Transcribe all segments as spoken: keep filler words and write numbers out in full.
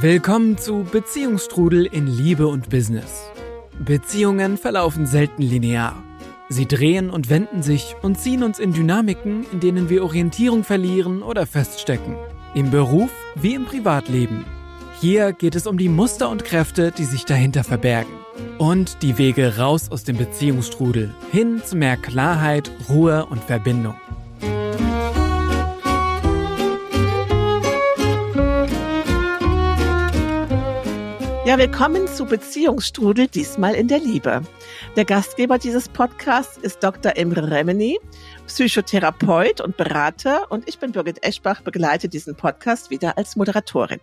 Willkommen zu Beziehungsstrudel in Liebe und Business. Beziehungen verlaufen selten linear. Sie drehen und wenden sich und ziehen uns in Dynamiken, in denen wir Orientierung verlieren oder feststecken. Im Beruf wie im Privatleben. Hier geht es um die Muster und Kräfte, die sich dahinter verbergen. Und die Wege raus aus dem Beziehungsstrudel, hin zu mehr Klarheit, Ruhe und Verbindung. Ja, willkommen zu Beziehungsstrudel, diesmal in der Liebe. Der Gastgeber dieses Podcasts ist Doktor Imre Remeni, Psychotherapeut und Berater, und ich bin Birgit Eschbach, begleite diesen Podcast wieder als Moderatorin.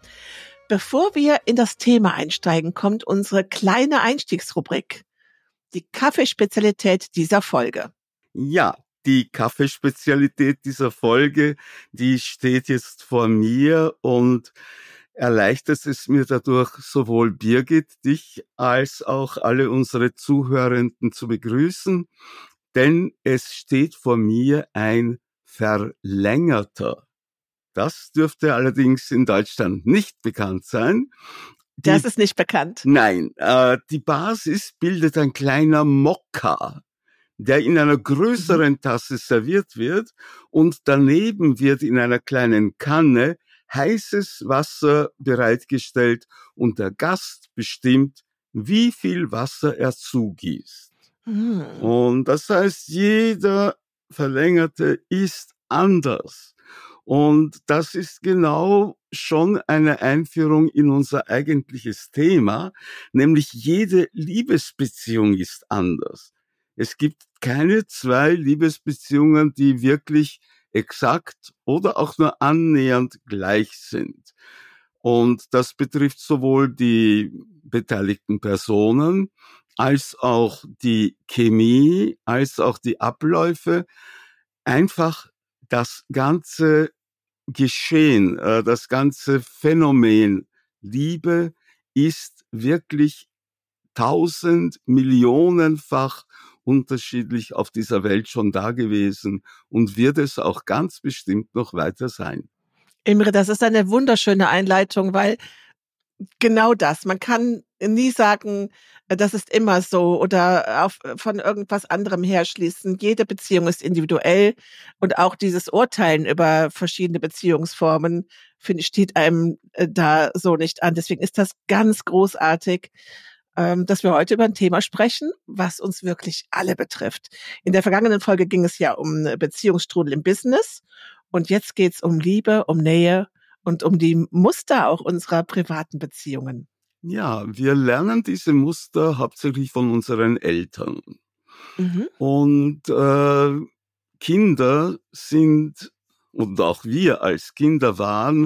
Bevor wir in das Thema einsteigen, kommt unsere kleine Einstiegsrubrik, die Kaffeespezialität dieser Folge. Ja, die Kaffeespezialität dieser Folge, die steht jetzt vor mir und erleichtert es mir dadurch, sowohl Birgit, dich, als auch alle unsere Zuhörenden zu begrüßen, denn es steht vor mir ein Verlängerter. Das dürfte allerdings in Deutschland nicht bekannt sein. Die, das ist nicht bekannt. Nein, äh, die Basis bildet ein kleiner Mokka, der in einer größeren Tasse serviert wird, und daneben wird in einer kleinen Kanne heißes Wasser bereitgestellt und der Gast bestimmt, wie viel Wasser er zugießt. Mhm. Und das heißt, jeder Verlängerte ist anders. Und das ist genau schon eine Einführung in unser eigentliches Thema, nämlich jede Liebesbeziehung ist anders. Es gibt keine zwei Liebesbeziehungen, die wirklich exakt oder auch nur annähernd gleich sind. Und das betrifft sowohl die beteiligten Personen als auch die Chemie, als auch die Abläufe. Einfach das ganze Geschehen, das ganze Phänomen Liebe ist wirklich tausend, millionenfach unterschiedlich auf dieser Welt schon da gewesen und wird es auch ganz bestimmt noch weiter sein. Imre, das ist eine wunderschöne Einleitung, weil genau das, man kann nie sagen, das ist immer so oder auf, von irgendwas anderem herschließen. Jede Beziehung ist individuell und auch dieses Urteilen über verschiedene Beziehungsformen, finde ich, steht einem da so nicht an. Deswegen ist das ganz großartig, dass wir heute über ein Thema sprechen, was uns wirklich alle betrifft. In der vergangenen Folge ging es ja um Beziehungsstrudel im Business und jetzt geht es um Liebe, um Nähe und um die Muster auch unserer privaten Beziehungen. Ja, wir lernen diese Muster hauptsächlich von unseren Eltern. Mhm. Und äh, Kinder sind, und auch wir als Kinder waren,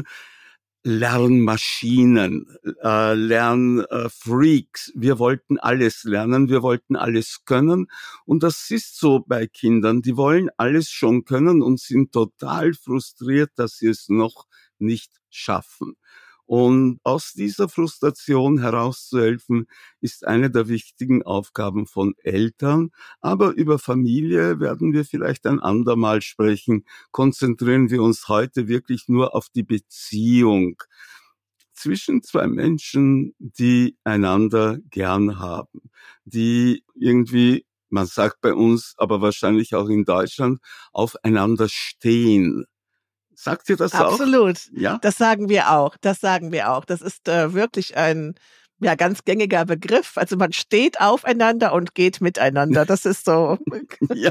Lernmaschinen, äh, Lernfreaks. Wir wollten alles lernen, wir wollten alles können. Und das ist so bei Kindern. Die wollen alles schon können und sind total frustriert, dass sie es noch nicht schaffen. Und aus dieser Frustration herauszuhelfen, ist eine der wichtigen Aufgaben von Eltern. Aber über Familie werden wir vielleicht ein andermal sprechen. Konzentrieren wir uns heute wirklich nur auf die Beziehung zwischen zwei Menschen, die einander gern haben, die irgendwie, man sagt bei uns, aber wahrscheinlich auch in Deutschland, aufeinander stehen. Sagt ihr das Absolut. auch? Absolut. Ja? Das sagen wir auch. Das sagen wir auch. Das ist äh, wirklich ein ja ganz gängiger Begriff. Also man steht aufeinander und geht miteinander. Das ist so. ja.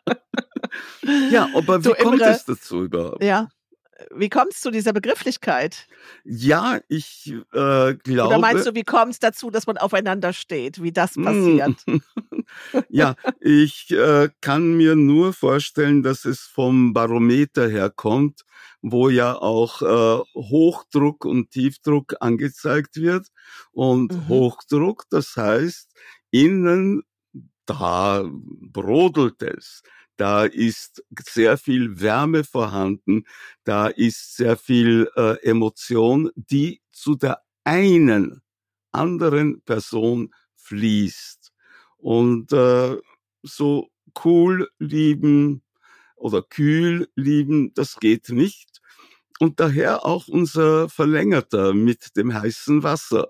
ja, aber wie so, kommt Imre, es dazu überhaupt? Ja. Wie kommt es zu dieser Begrifflichkeit? Ja, ich äh, glaube... Oder meinst du, wie kommt es dazu, dass man aufeinander steht? Wie das passiert? ja, ich äh, kann mir nur vorstellen, dass es vom Barometer herkommt, wo ja auch äh, Hochdruck und Tiefdruck angezeigt wird. Und mhm. Hochdruck, das heißt, innen, da brodelt es. Da ist sehr viel Wärme vorhanden, da ist sehr viel äh, Emotion, die zu der einen anderen Person fließt. Und äh, so cool lieben oder kühl lieben, das geht nicht. Und daher auch unser Verlängerter mit dem heißen Wasser.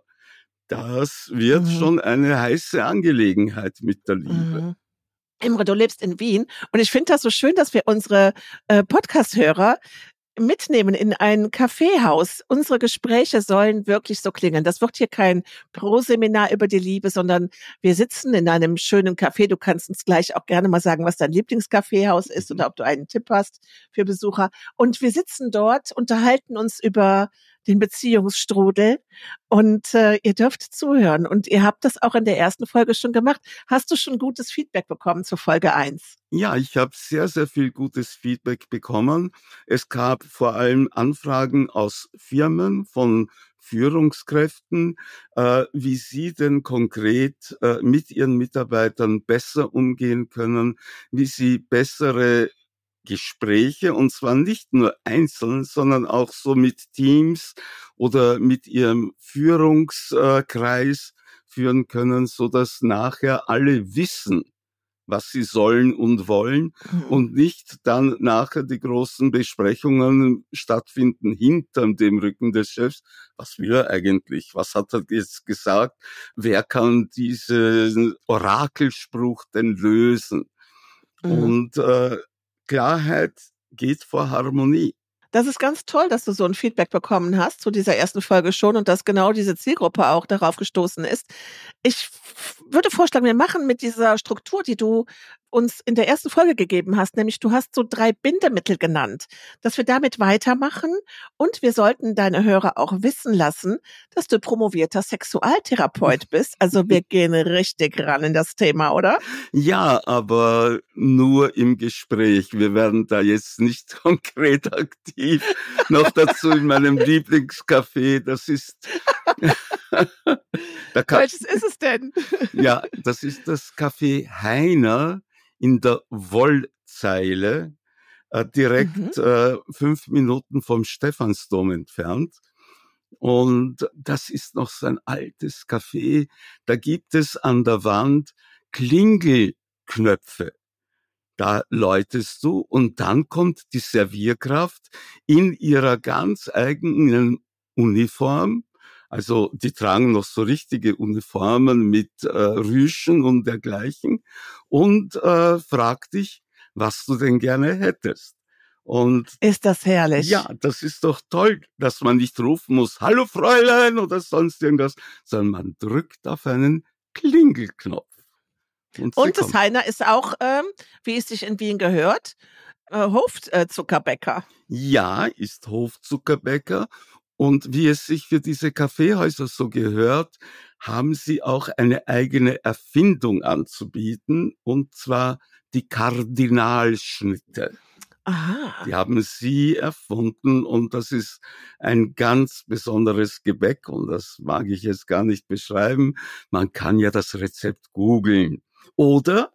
Das wird Mhm. schon eine heiße Angelegenheit mit der Liebe. Mhm. Imre, du lebst in Wien und ich finde das so schön, dass wir unsere äh, Podcast-Hörer mitnehmen in ein Kaffeehaus. Unsere Gespräche sollen wirklich so klingen. Das wird hier kein Pro-Seminar über die Liebe, sondern wir sitzen in einem schönen Café. Du kannst uns gleich auch gerne mal sagen, was dein Lieblingskaffeehaus ist oder ob du einen Tipp hast für Besucher. Und wir sitzen dort, unterhalten uns über den Beziehungsstrudel und äh, ihr dürft zuhören. Und ihr habt das auch in der ersten Folge schon gemacht. Hast du schon gutes Feedback bekommen zu Folge eins? Ja, ich habe sehr, sehr viel gutes Feedback bekommen. Es gab vor allem Anfragen aus Firmen, von Führungskräften, äh, wie sie denn konkret äh, mit ihren Mitarbeitern besser umgehen können, wie sie bessere Gespräche, und zwar nicht nur einzeln, sondern auch so mit Teams oder mit ihrem Führungskreis führen können, so dass nachher alle wissen, was sie sollen und wollen, Mhm. und nicht dann nachher die großen Besprechungen stattfinden hinter dem Rücken des Chefs. Was will er eigentlich? Was hat er jetzt gesagt? Wer kann diesen Orakelspruch denn lösen? Mhm. Und äh, Klarheit geht vor Harmonie. Das ist ganz toll, dass du so ein Feedback bekommen hast zu dieser ersten Folge schon und dass genau diese Zielgruppe auch darauf gestoßen ist. Ich f- würde vorschlagen, wir machen mit dieser Struktur, die du uns in der ersten Folge gegeben hast, nämlich du hast so drei Bindemittel genannt, dass wir damit weitermachen und wir sollten deine Hörer auch wissen lassen, dass du promovierter Sexualtherapeut bist. Also wir gehen richtig ran in das Thema, oder? Ja, aber nur im Gespräch. Wir werden da jetzt nicht konkret aktiv. Noch dazu in meinem Lieblingscafé. Das ist, da kann, Welches ist es denn? ja, das ist das Café Heiner in der Wollzeile, äh, Mhm. direkt äh, fünf Minuten vom Stephansdom entfernt. Und das ist noch so ein altes Café. Da gibt es an der Wand Klingelknöpfe. Da läutest du und dann kommt die Servierkraft in ihrer ganz eigenen Uniform. Also die tragen noch so richtige Uniformen mit äh, Rüschen und dergleichen und äh, fragt dich, was du denn gerne hättest. Und Ist das herrlich. ja, das ist doch toll, dass man nicht rufen muss, hallo Fräulein oder sonst irgendwas, sondern man drückt auf einen Klingelknopf. Und sie Und das kommt. Heiner ist auch, ähm, wie es sich in Wien gehört, äh, Hofzuckerbäcker. Ja, ist Hofzuckerbäcker. Und wie es sich für diese Kaffeehäuser so gehört, haben sie auch eine eigene Erfindung anzubieten, und zwar die Kardinalschnitte. Aha. Die haben sie erfunden und das ist ein ganz besonderes Gebäck und das mag ich jetzt gar nicht beschreiben. Man kann ja das Rezept googeln oder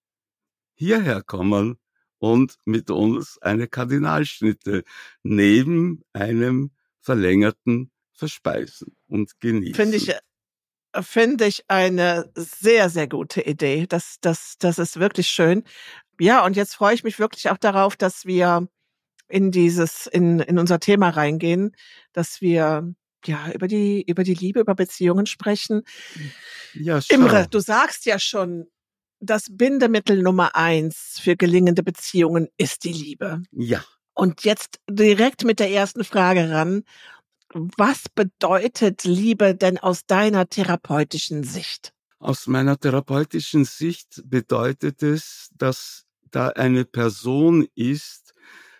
hierher kommen und mit uns eine Kardinalschnitte neben einem verlängerten verspeisen und genießen. Finde ich, äh, finde ich eine sehr, sehr gute Idee. Das, das, das ist wirklich schön. Ja, und jetzt freue ich mich wirklich auch darauf, dass wir in dieses, in, in unser Thema reingehen, dass wir ja über die, über die Liebe, über Beziehungen sprechen. Ja, schau. Imre, du sagst ja schon, das Bindemittel Nummer eins für gelingende Beziehungen ist die Liebe. Ja. Und jetzt direkt mit der ersten Frage ran. Was bedeutet Liebe denn aus deiner therapeutischen Sicht? Aus meiner therapeutischen Sicht bedeutet es, dass da eine Person ist,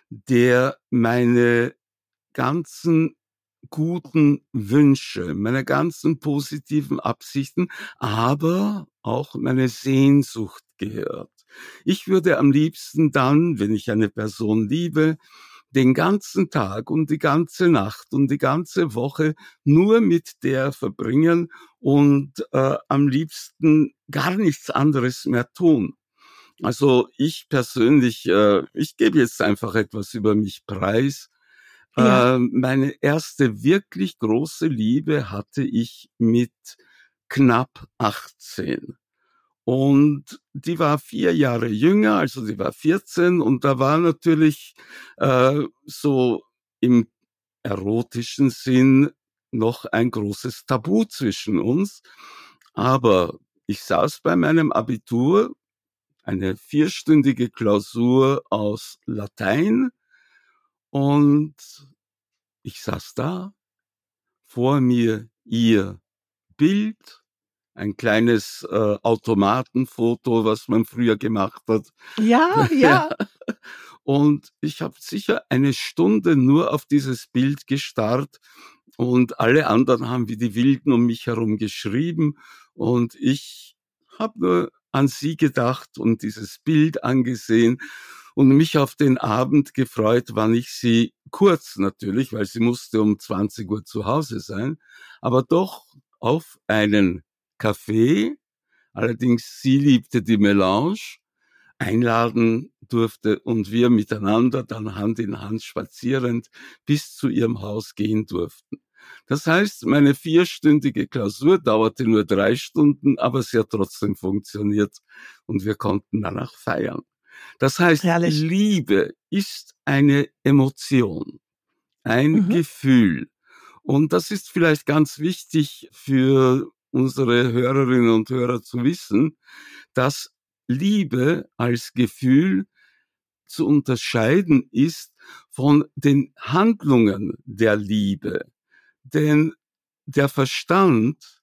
der meine ganzen guten Wünsche, meine ganzen positiven Absichten, aber auch meine Sehnsucht gehört. Ich würde am liebsten dann, wenn ich eine Person liebe, den ganzen Tag und die ganze Nacht und die ganze Woche nur mit der verbringen und äh, am liebsten gar nichts anderes mehr tun. Also ich persönlich, äh, ich gebe jetzt einfach etwas über mich preis. Ja. Äh, meine erste wirklich große Liebe hatte ich mit knapp achtzehn. Und die war vier Jahre jünger, also sie war vierzehn und da war natürlich äh, so im erotischen Sinn noch ein großes Tabu zwischen uns. Aber ich saß bei meinem Abitur, eine vierstündige Klausur aus Latein, und ich saß da, vor mir ihr Bild, ein kleines äh, Automatenfoto, was man früher gemacht hat. Ja, ja. Und ich habe sicher eine Stunde nur auf dieses Bild gestarrt und alle anderen haben wie die Wilden um mich herum geschrieben und ich habe nur an sie gedacht und dieses Bild angesehen und mich auf den Abend gefreut, wann ich sie kurz natürlich, weil sie musste um zwanzig Uhr zu Hause sein, aber doch auf einen Kaffee, allerdings sie liebte die Melange, einladen durfte und wir miteinander dann Hand in Hand spazierend bis zu ihrem Haus gehen durften. Das heißt, meine vierstündige Klausur dauerte nur drei Stunden, aber sie hat trotzdem funktioniert und wir konnten danach feiern. Das heißt, Herrlich. Liebe ist eine Emotion, ein Mhm. Gefühl. Und das ist vielleicht ganz wichtig für unsere Hörerinnen und Hörer zu wissen, dass Liebe als Gefühl zu unterscheiden ist von den Handlungen der Liebe. Denn der Verstand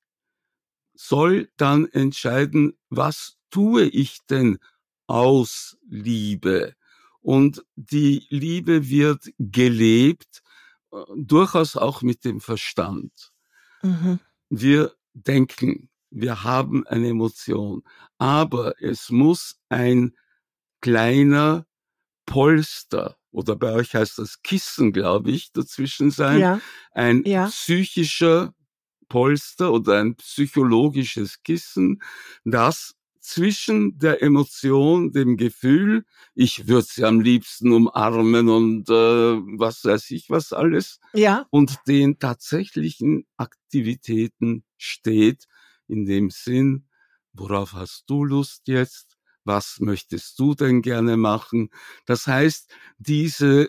soll dann entscheiden, was tue ich denn aus Liebe? Und die Liebe wird gelebt, äh, durchaus auch mit dem Verstand. Mhm. Wir denken, wir haben eine Emotion, aber es muss ein kleiner Polster, oder bei euch heißt das Kissen, glaube ich, dazwischen sein, Ja, ein ja. psychischer Polster oder ein psychologisches Kissen, das zwischen der Emotion, dem Gefühl, ich würde sie am liebsten umarmen und äh, was weiß ich was alles, Ja. und den tatsächlichen Aktivitäten steht, in dem Sinn, worauf hast du Lust jetzt? Was möchtest du denn gerne machen? Das heißt, diese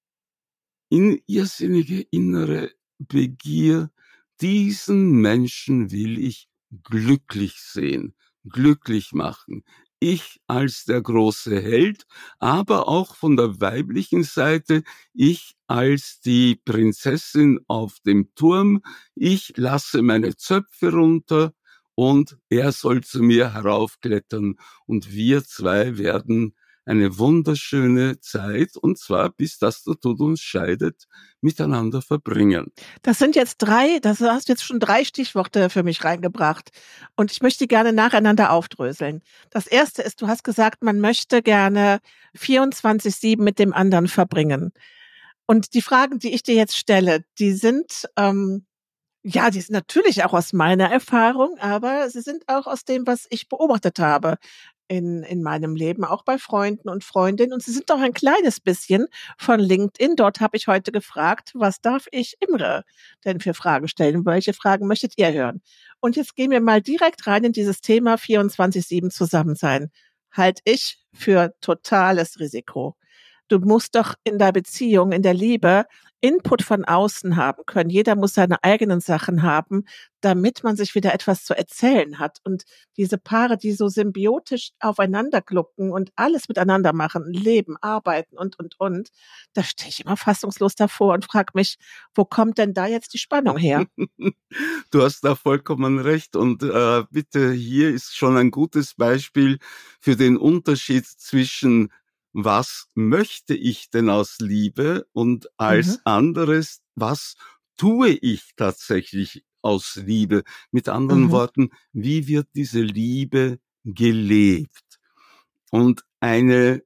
in irrsinnige innere Begier, diesen Menschen will ich glücklich sehen, glücklich machen. Ich als der große Held, aber auch von der weiblichen Seite, ich als die Prinzessin auf dem Turm, ich lasse meine Zöpfe runter und er soll zu mir heraufklettern und wir zwei werden eine wunderschöne Zeit, und zwar bis das der Tod uns scheidet, miteinander verbringen. Das sind jetzt drei, das hast du jetzt schon drei Stichworte für mich reingebracht. Und ich möchte die gerne nacheinander aufdröseln. Das erste ist, du hast gesagt, man möchte gerne vierundzwanzig sieben mit dem anderen verbringen. Und die Fragen, die ich dir jetzt stelle, die sind, ähm, ja, die sind natürlich auch aus meiner Erfahrung, aber sie sind auch aus dem, was ich beobachtet habe in, in meinem Leben, auch bei Freunden und Freundinnen. Und sie sind auch ein kleines bisschen von LinkedIn. Dort habe ich heute gefragt, was darf ich Imre denn für Fragen stellen? Welche Fragen möchtet ihr hören? Und jetzt gehen wir mal direkt rein in dieses Thema vierundzwanzig sieben zusammen sein. Halte ich für totales Risiko. Du musst doch in der Beziehung, in der Liebe Input von außen haben können. Jeder muss seine eigenen Sachen haben, damit man sich wieder etwas zu erzählen hat. Und diese Paare, die so symbiotisch aufeinander glucken und alles miteinander machen, leben, arbeiten und, und, und, da stehe ich immer fassungslos davor und frage mich, wo kommt denn da jetzt die Spannung her? Du hast da vollkommen recht und äh, bitte, hier ist schon ein gutes Beispiel für den Unterschied zwischen was möchte ich denn aus Liebe und als Mhm. anderes, was tue ich tatsächlich aus Liebe? Mit anderen Mhm. Worten, wie wird diese Liebe gelebt? Und eine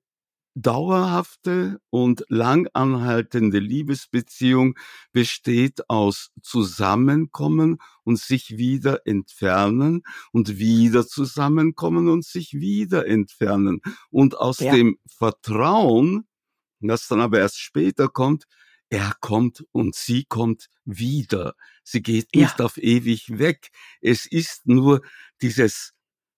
dauerhafte und lang anhaltende Liebesbeziehung besteht aus Zusammenkommen und sich wieder entfernen und wieder zusammenkommen und sich wieder entfernen. Und aus Ja. dem Vertrauen, das dann aber erst später kommt, er kommt und sie kommt wieder. Sie geht nicht Ja. auf ewig weg. Es ist nur dieses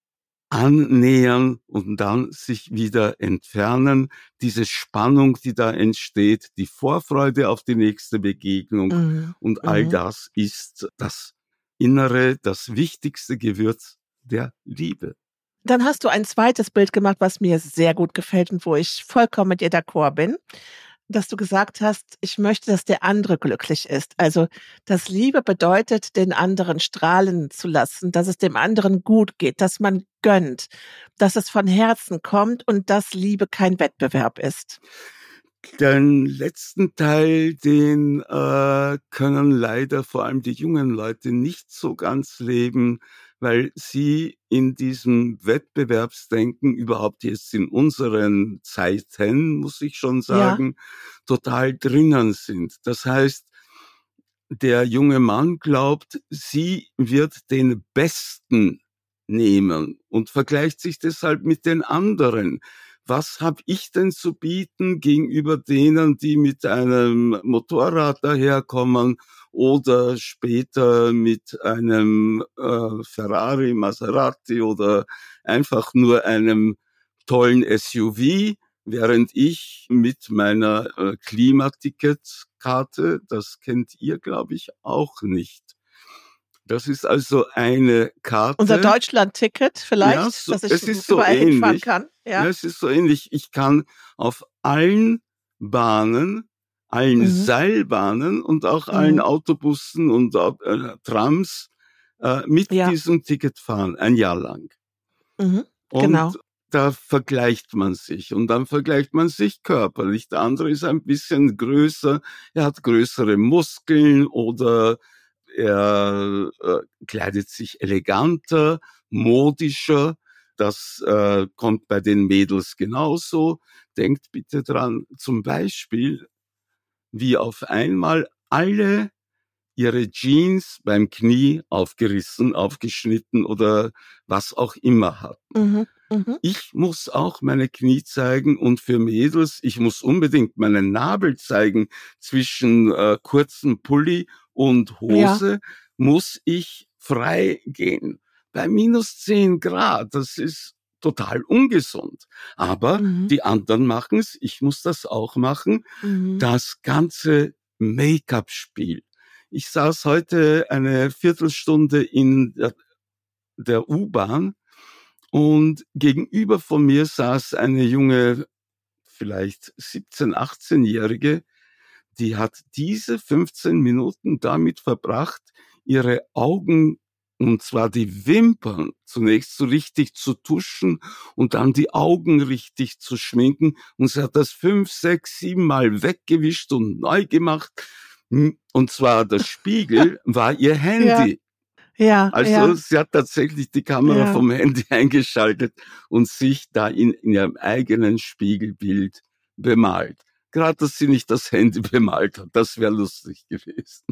annähern und dann sich wieder entfernen. Diese Spannung, die da entsteht, die Vorfreude auf die nächste Begegnung Mhm. und all Mhm. das ist das innere, das wichtigste Gewürz der Liebe. Dann hast du ein zweites Bild gemacht, was mir sehr gut gefällt und wo ich vollkommen mit dir d'accord bin, dass du gesagt hast: „Ich möchte, dass der andere glücklich ist.“ Also, dass Liebe bedeutet, den anderen strahlen zu lassen, dass es dem anderen gut geht, dass man gönnt, dass es von Herzen kommt und dass Liebe kein Wettbewerb ist. Den letzten Teil, den äh, können leider vor allem die jungen Leute nicht so ganz leben, weil sie in diesem Wettbewerbsdenken überhaupt jetzt in unseren Zeiten, muss ich schon Ja. sagen, total drinnen sind. Das heißt, der junge Mann glaubt, sie wird den Besten nehmen und vergleicht sich deshalb mit den anderen. Was habe ich denn zu bieten gegenüber denen, die mit einem Motorrad daherkommen oder später mit einem äh, Ferrari, Maserati oder einfach nur einem tollen S U V, während ich mit meiner äh, Klimaticketkarte, das kennt ihr, glaube ich, auch nicht. Das ist also eine Unser Karte. Deutschland-Ticket Ja, vielleicht, so, dass ich es ist so überall hinfahren ähnlich. kann, Ja, ja? es ist so ähnlich. Ich kann auf allen Bahnen, allen Mhm. Seilbahnen und auch allen Mhm. Autobussen und äh, Trams äh, mit Ja. diesem Ticket fahren, ein Jahr lang. Mhm. Genau. Und da vergleicht man sich und dann vergleicht man sich körperlich. Der andere ist ein bisschen größer, er hat größere Muskeln oder er äh, kleidet sich eleganter, modischer. Das äh, kommt bei den Mädels genauso. Denkt bitte dran, zum Beispiel, wie auf einmal alle ihre Jeans beim Knie aufgerissen, aufgeschnitten oder was auch immer hatten. Mhm. Mhm. Ich muss auch meine Knie zeigen und für Mädels, ich muss unbedingt meinen Nabel zeigen. Zwischen äh, kurzem Pulli und Ja. Hose muss ich frei gehen. Bei minus zehn Grad, das ist total ungesund. Aber Mhm. die anderen machen's, ich muss das auch machen. Mhm. Das ganze Make-up-Spiel. Ich saß heute eine Viertelstunde in der, der U-Bahn und gegenüber von mir saß eine junge, vielleicht siebzehn-, achtzehnjährige, die hat diese fünfzehn Minuten damit verbracht, ihre Augen, und zwar die Wimpern, zunächst so richtig zu tuschen und dann die Augen richtig zu schminken. Und sie hat das fünf, sechs, sieben Mal weggewischt und neu gemacht. Und zwar der Spiegel war ihr Ja. Handy. Ja, Also ja. sie hat tatsächlich die Kamera Ja. vom Handy eingeschaltet und sich da in, in ihrem eigenen Spiegelbild bemalt. Gerade, dass sie nicht das Handy bemalt hat, das wäre lustig gewesen.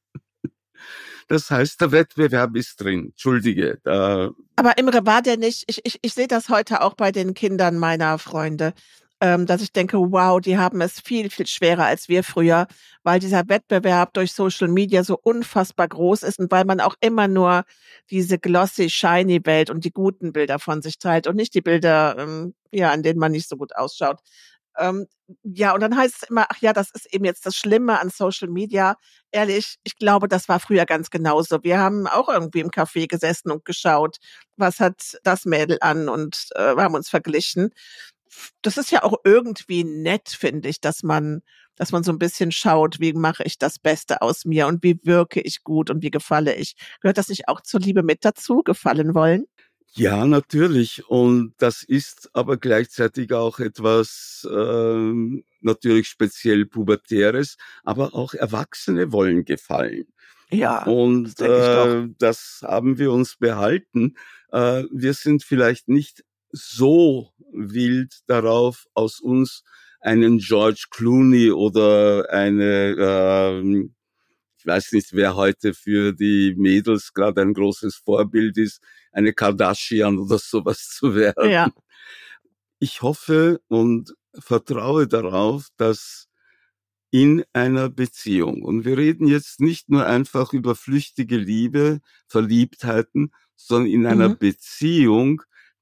Das heißt, der Wettbewerb ist drin. Entschuldige. Da Aber Imre, war der nicht ich ich ich sehe das heute auch bei den Kindern meiner Freunde, ähm, dass ich denke: „Wow, die haben es viel, viel schwerer als wir früher“, weil dieser Wettbewerb durch Social Media so unfassbar groß ist und weil man auch immer nur diese glossy, shiny Welt und die guten Bilder von sich teilt und nicht die Bilder, ähm, ja, an denen man nicht so gut ausschaut. Ähm, ja, und dann heißt es immer: „Ach ja, das ist eben jetzt das Schlimme an Social Media.“ Ehrlich, ich glaube, das war früher ganz genauso. Wir haben auch irgendwie im Café gesessen und geschaut, was hat das Mädel an und, äh, haben uns verglichen. Das ist ja auch irgendwie nett, finde ich, dass man dass man so 'n bisschen schaut, wie mache ich das Beste aus mir und wie wirke ich gut und wie gefalle ich. Gehört das nicht auch zur Liebe mit dazu, gefallen wollen? Ja, natürlich. Und das ist aber gleichzeitig auch etwas ähm, natürlich speziell Pubertäres, aber auch Erwachsene wollen gefallen. Ja, das Und denke ich doch. äh, das haben wir uns behalten. Äh, wir sind vielleicht nicht so wild darauf, aus uns einen George Clooney oder eine, ähm, ich weiß nicht, wer heute für die Mädels gerade ein großes Vorbild ist, eine Kardashian oder sowas zu werden. Ja. Ich hoffe und vertraue darauf, dass in einer Beziehung, und wir reden jetzt nicht nur einfach über flüchtige Liebe, Verliebtheiten, sondern in einer Mhm. Beziehung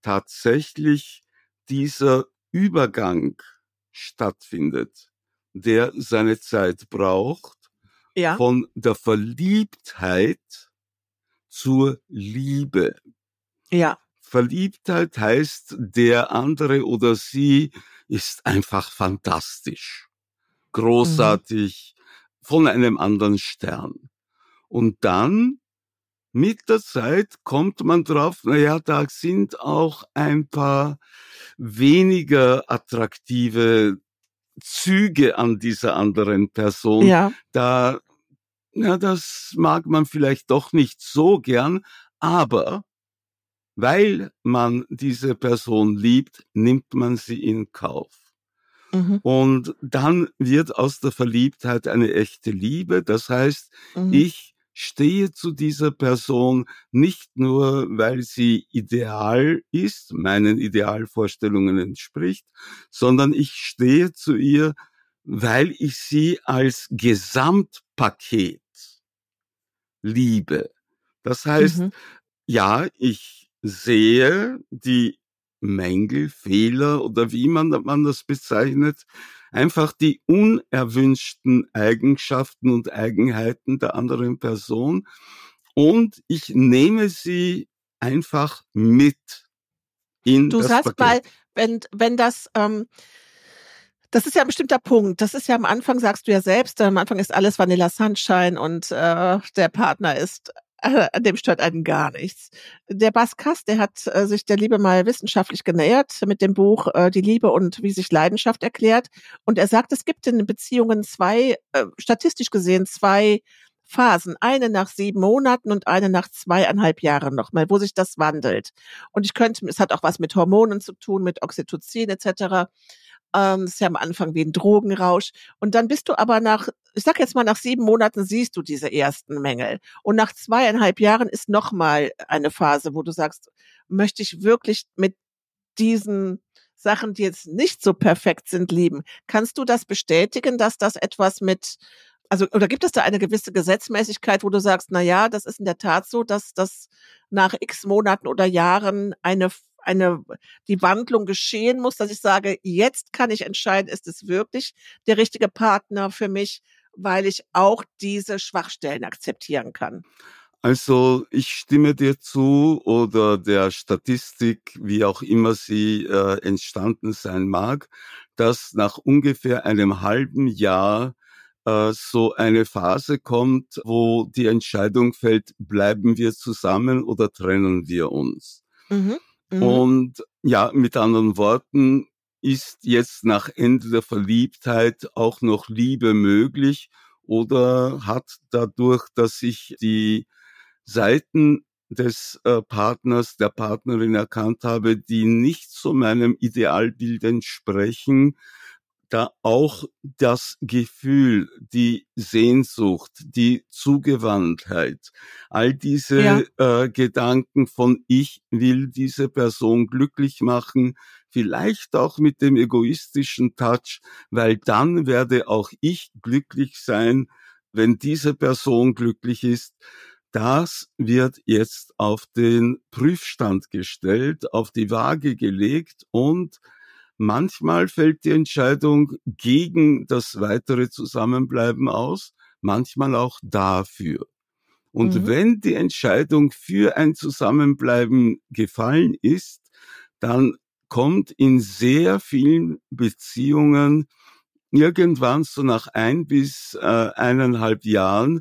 tatsächlich dieser Übergang stattfindet, der seine Zeit braucht, Ja. von der Verliebtheit zur Liebe. Ja. Verliebtheit heißt, der andere oder sie ist einfach fantastisch, großartig, mhm. von einem anderen Stern. Und dann, mit der Zeit, kommt man drauf, na ja, da sind auch ein paar weniger attraktive Züge an dieser anderen Person. Ja. Da, na, das mag man vielleicht doch nicht so gern, aber weil man diese Person liebt, nimmt man sie in Kauf. Mhm. Und dann wird aus der Verliebtheit eine echte Liebe. Das heißt, Mhm. ich stehe zu dieser Person nicht nur, weil sie ideal ist, meinen Idealvorstellungen entspricht, sondern ich stehe zu ihr, weil ich sie als Gesamtpaket liebe. Das heißt, Mhm. ja, ich sehe die Mängel, Fehler oder wie man, man das bezeichnet, einfach die unerwünschten Eigenschaften und Eigenheiten der anderen Person und ich nehme sie einfach mit in Du das sagst Paket. mal, wenn, wenn das, ähm, das ist ja ein bestimmter Punkt. Das ist ja am Anfang, sagst du ja selbst, am Anfang ist alles Vanilla Sunshine und äh, der Partner ist, äh, an dem stört einen gar nichts. Der Bas Kass, der hat äh, sich der Liebe mal wissenschaftlich genähert mit dem Buch äh, Die Liebe und wie sich Leidenschaft erklärt. Und er sagt, es gibt in Beziehungen zwei, äh, statistisch gesehen zwei Phasen. Eine nach sieben Monaten und eine nach zweieinhalb Jahren nochmal, wo sich das wandelt. Und ich könnte, es hat auch was mit Hormonen zu tun, mit Oxytocin et cetera. Ähm, das ist ja am Anfang wie ein Drogenrausch. Und dann bist du aber nach, ich sag jetzt mal, nach sieben Monaten siehst du diese ersten Mängel. Und nach zweieinhalb Jahren ist nochmal eine Phase, wo du sagst, möchte ich wirklich mit diesen Sachen, die jetzt nicht so perfekt sind, lieben. Kannst du das bestätigen, dass das etwas mit, also, oder gibt es da eine gewisse Gesetzmäßigkeit, wo du sagst, na ja, das ist in der Tat so, dass das nach x Monaten oder Jahren eine eine, die Wandlung geschehen muss, dass ich sage, jetzt kann ich entscheiden, ist es wirklich der richtige Partner für mich, weil ich auch diese Schwachstellen akzeptieren kann. Also ich stimme dir zu oder der Statistik, wie auch immer sie äh, entstanden sein mag, dass nach ungefähr einem halben Jahr äh, so eine Phase kommt, wo die Entscheidung fällt, bleiben wir zusammen oder trennen wir uns. Mhm. Mhm. Und ja, mit anderen Worten, ist jetzt nach Ende der Verliebtheit auch noch Liebe möglich oder hat dadurch, dass ich die Seiten des äh, Partners, der Partnerin erkannt habe, die nicht so meinem Idealbild entsprechen, da auch das Gefühl, die Sehnsucht, die Zugewandtheit, all diese Ja. äh, Gedanken von ich will diese Person glücklich machen, vielleicht auch mit dem egoistischen Touch, weil dann werde auch ich glücklich sein, wenn diese Person glücklich ist. Das wird jetzt auf den Prüfstand gestellt, auf die Waage gelegt und manchmal fällt die Entscheidung gegen das weitere Zusammenbleiben aus, manchmal auch dafür. Und Mhm. wenn die Entscheidung für ein Zusammenbleiben gefallen ist, dann kommt in sehr vielen Beziehungen irgendwann so nach ein bis äh, eineinhalb Jahren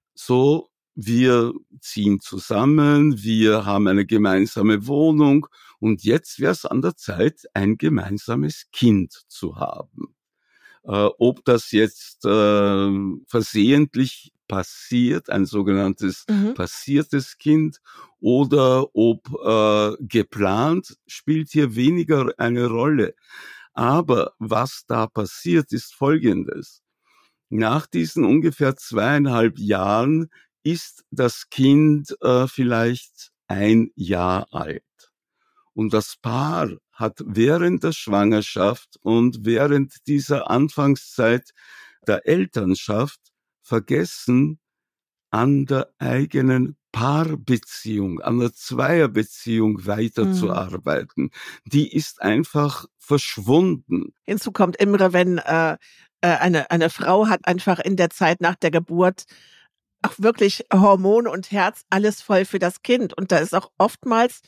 so, wir ziehen zusammen, wir haben eine gemeinsame Wohnung und jetzt wäre es an der Zeit, ein gemeinsames Kind zu haben. Äh, ob das jetzt äh, versehentlich passiert, ein sogenanntes Mhm. passiertes Kind, oder ob äh, geplant, spielt hier weniger eine Rolle. Aber was da passiert, ist Folgendes. Nach diesen ungefähr zweieinhalb Jahren ist das Kind äh, vielleicht ein Jahr alt. Und das Paar hat während der Schwangerschaft und während dieser Anfangszeit der Elternschaft vergessen, an der eigenen Paarbeziehung, an der Zweierbeziehung weiterzuarbeiten. Mhm. Die ist einfach verschwunden. Hinzu kommt, Imre, wenn äh, eine, eine Frau hat einfach in der Zeit nach der Geburt auch wirklich Hormone und Herz, alles voll für das Kind. Und da ist auch oftmals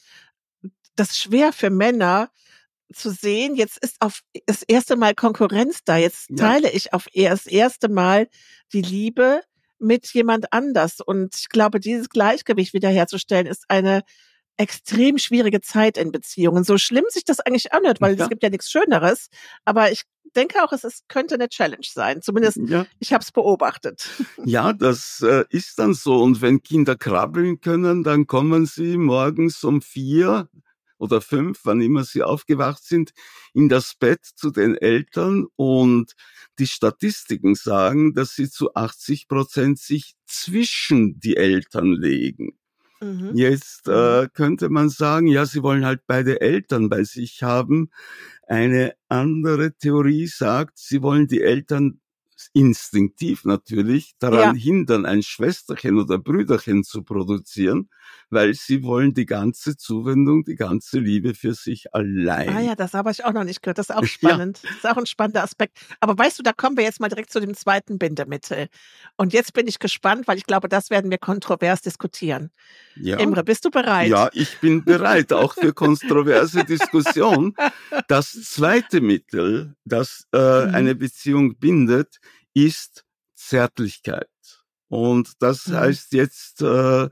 das schwer für Männer zu sehen, jetzt ist auf das erste Mal Konkurrenz da. Jetzt teile ja. ich auf das erste Mal die Liebe mit jemand anders. Und ich glaube, dieses Gleichgewicht wiederherzustellen, ist eine extrem schwierige Zeit in Beziehungen. So schlimm sich das eigentlich anhört, weil ja. es gibt ja nichts Schöneres. Aber ich denke auch, es ist, könnte eine Challenge sein. Zumindest, ja. ich habe es beobachtet. Ja, das äh, ist dann so. Und wenn Kinder krabbeln können, dann kommen sie morgens um vier oder fünf, wann immer sie aufgewacht sind, in das Bett zu den Eltern. Und die Statistiken sagen, dass sie zu achtzig Prozent sich zwischen die Eltern legen. Mhm. Jetzt äh, könnte man sagen, ja, sie wollen halt beide Eltern bei sich haben. Eine andere Theorie sagt, sie wollen die Eltern instinktiv natürlich daran ja. hindern, ein Schwesterchen oder Brüderchen zu produzieren, weil sie wollen die ganze Zuwendung, die ganze Liebe für sich allein. Ah ja, das habe ich auch noch nicht gehört. Das ist auch spannend. Ja. Das ist auch ein spannender Aspekt. Aber weißt du, da kommen wir jetzt mal direkt zu dem zweiten Bindemittel. Und jetzt bin ich gespannt, weil ich glaube, das werden wir kontrovers diskutieren. Ja. Imre, bist du bereit? Ja, ich bin bereit, auch für kontroverse Diskussion. Das zweite Mittel, das äh, mhm. eine Beziehung bindet, ist Zärtlichkeit. Und das mhm. heißt jetzt äh,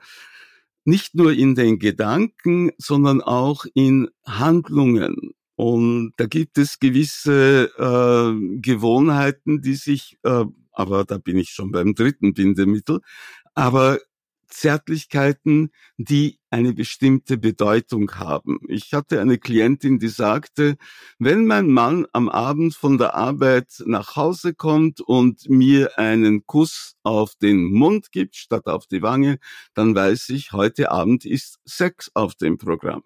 nicht nur in den Gedanken, sondern auch in Handlungen. Und da gibt es gewisse äh, Gewohnheiten, die sich, äh, aber da bin ich schon beim dritten Bindemittel, aber Zärtlichkeiten, die eine bestimmte Bedeutung haben. Ich hatte eine Klientin, die sagte, wenn mein Mann am Abend von der Arbeit nach Hause kommt und mir einen Kuss auf den Mund gibt, statt auf die Wange, dann weiß ich, heute Abend ist Sex auf dem Programm.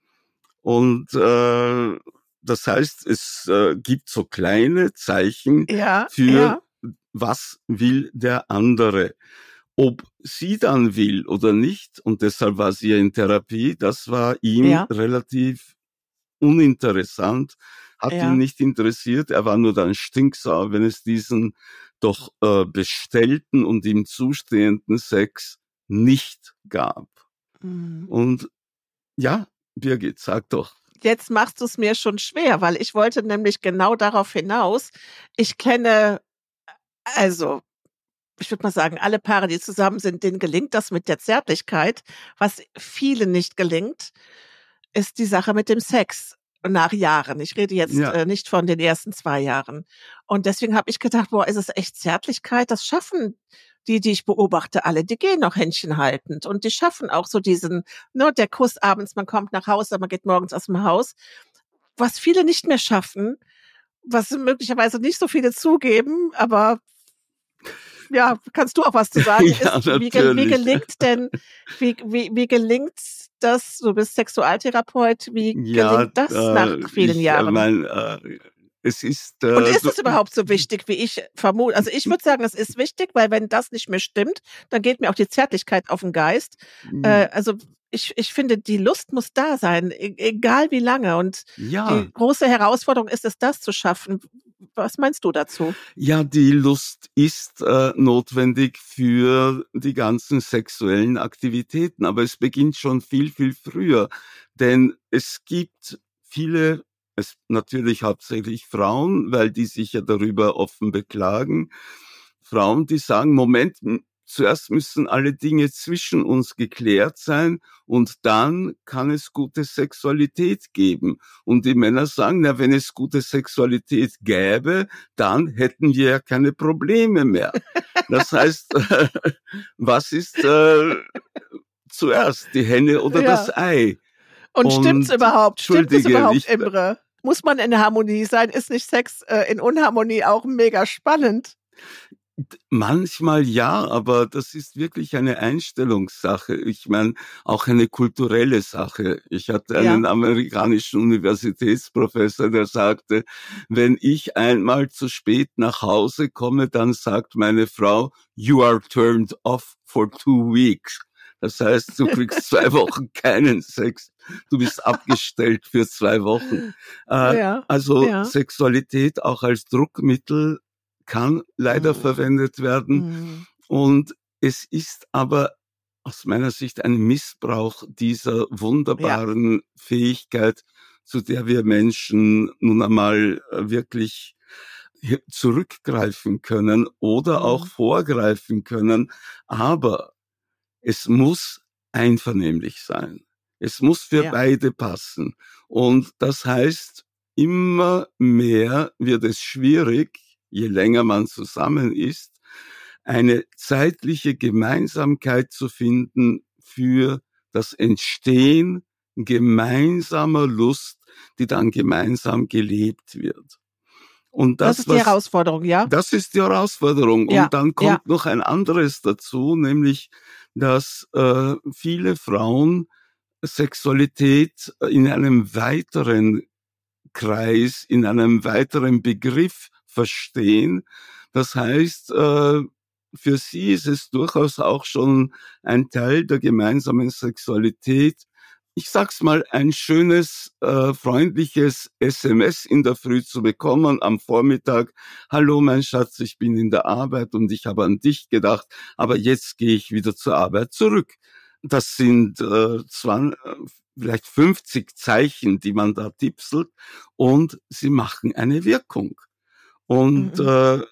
Und äh, das heißt, es äh, gibt so kleine Zeichen ja, für, ja. was will der andere. Ob sie dann will oder nicht, und deshalb war sie ja in Therapie, das war ihm ja. relativ uninteressant, hat ja. ihn nicht interessiert. Er war nur dann stinksauer, wenn es diesen doch äh, bestellten und ihm zustehenden Sex nicht gab. Mhm. Und ja, Birgit, sag doch. Jetzt machst du es mir schon schwer, weil ich wollte nämlich genau darauf hinaus. Ich kenne, also ich würde mal sagen, alle Paare, die zusammen sind, denen gelingt das mit der Zärtlichkeit. Was vielen nicht gelingt, ist die Sache mit dem Sex nach Jahren. Ich rede jetzt ja. äh, nicht von den ersten zwei Jahren. Und deswegen habe ich gedacht, boah, ist es echt Zärtlichkeit? Das schaffen die, die ich beobachte, alle. Die gehen noch händchenhaltend und die schaffen auch so diesen, nur der Kuss abends, man kommt nach Hause, man geht morgens aus dem Haus. Was viele nicht mehr schaffen, was möglicherweise nicht so viele zugeben, aber ja, kannst du auch was zu sagen? Ja, ist, wie, wie gelingt denn, wie, wie, wie gelingt das, du bist Sexualtherapeut, wie ja, gelingt das äh, nach vielen ich, Jahren? Mein, äh, es ist, äh, Und ist es überhaupt so wichtig, wie ich vermute? Also ich würde sagen, es ist wichtig, weil wenn das nicht mehr stimmt, dann geht mir auch die Zärtlichkeit auf den Geist. Mhm. Äh, also ich, ich finde, die Lust muss da sein, e- egal wie lange. Und ja. die große Herausforderung ist es, das zu schaffen. Was meinst du dazu? Ja, die Lust ist äh, notwendig für die ganzen sexuellen Aktivitäten, aber es beginnt schon viel, viel früher, denn es gibt viele, es natürlich hauptsächlich Frauen, weil die sich ja darüber offen beklagen, Frauen, die sagen, Moment, zuerst müssen alle Dinge zwischen uns geklärt sein und dann kann es gute Sexualität geben. Und die Männer sagen, na, wenn es gute Sexualität gäbe, dann hätten wir ja keine Probleme mehr. Das heißt, äh, was ist äh, zuerst, die Henne oder ja. das Ei? Und, und stimmt's überhaupt? Stimmt es überhaupt, ich, Imre? Muss man in Harmonie sein? Ist nicht Sex äh, in Unharmonie auch mega spannend? Manchmal ja, aber das ist wirklich eine Einstellungssache. Ich meine, auch eine kulturelle Sache. Ich hatte einen Ja. amerikanischen Universitätsprofessor, der sagte, wenn ich einmal zu spät nach Hause komme, dann sagt meine Frau, you are turned off for two weeks. Das heißt, du kriegst zwei Wochen keinen Sex. Du bist abgestellt für zwei Wochen. Äh, Ja, also ja. Sexualität auch als Druckmittel kann leider Mhm. verwendet werden. Mhm. Und es ist aber aus meiner Sicht ein Missbrauch dieser wunderbaren ja. Fähigkeit, zu der wir Menschen nun einmal wirklich zurückgreifen können oder mhm. auch vorgreifen können. Aber es muss einvernehmlich sein. Es muss für ja. beide passen. Und das heißt, immer mehr wird es schwierig, je länger man zusammen ist, eine zeitliche Gemeinsamkeit zu finden für das Entstehen gemeinsamer Lust, die dann gemeinsam gelebt wird. Und das, das ist was, die Herausforderung, ja? Das ist die Herausforderung. Ja, und dann kommt ja. noch ein anderes dazu, nämlich, dass äh, viele Frauen Sexualität in einem weiteren Kreis, in einem weiteren Begriff verstehen. Das heißt, äh, für sie ist es durchaus auch schon ein Teil der gemeinsamen Sexualität. Ich sag's mal, ein schönes, äh, freundliches S M S in der Früh zu bekommen am Vormittag. Hallo, mein Schatz, ich bin in der Arbeit und ich habe an dich gedacht, aber jetzt gehe ich wieder zur Arbeit zurück. Das sind äh, zwanzig, vielleicht fünfzig Zeichen, die man da tipselt und sie machen eine Wirkung. Und mhm. äh,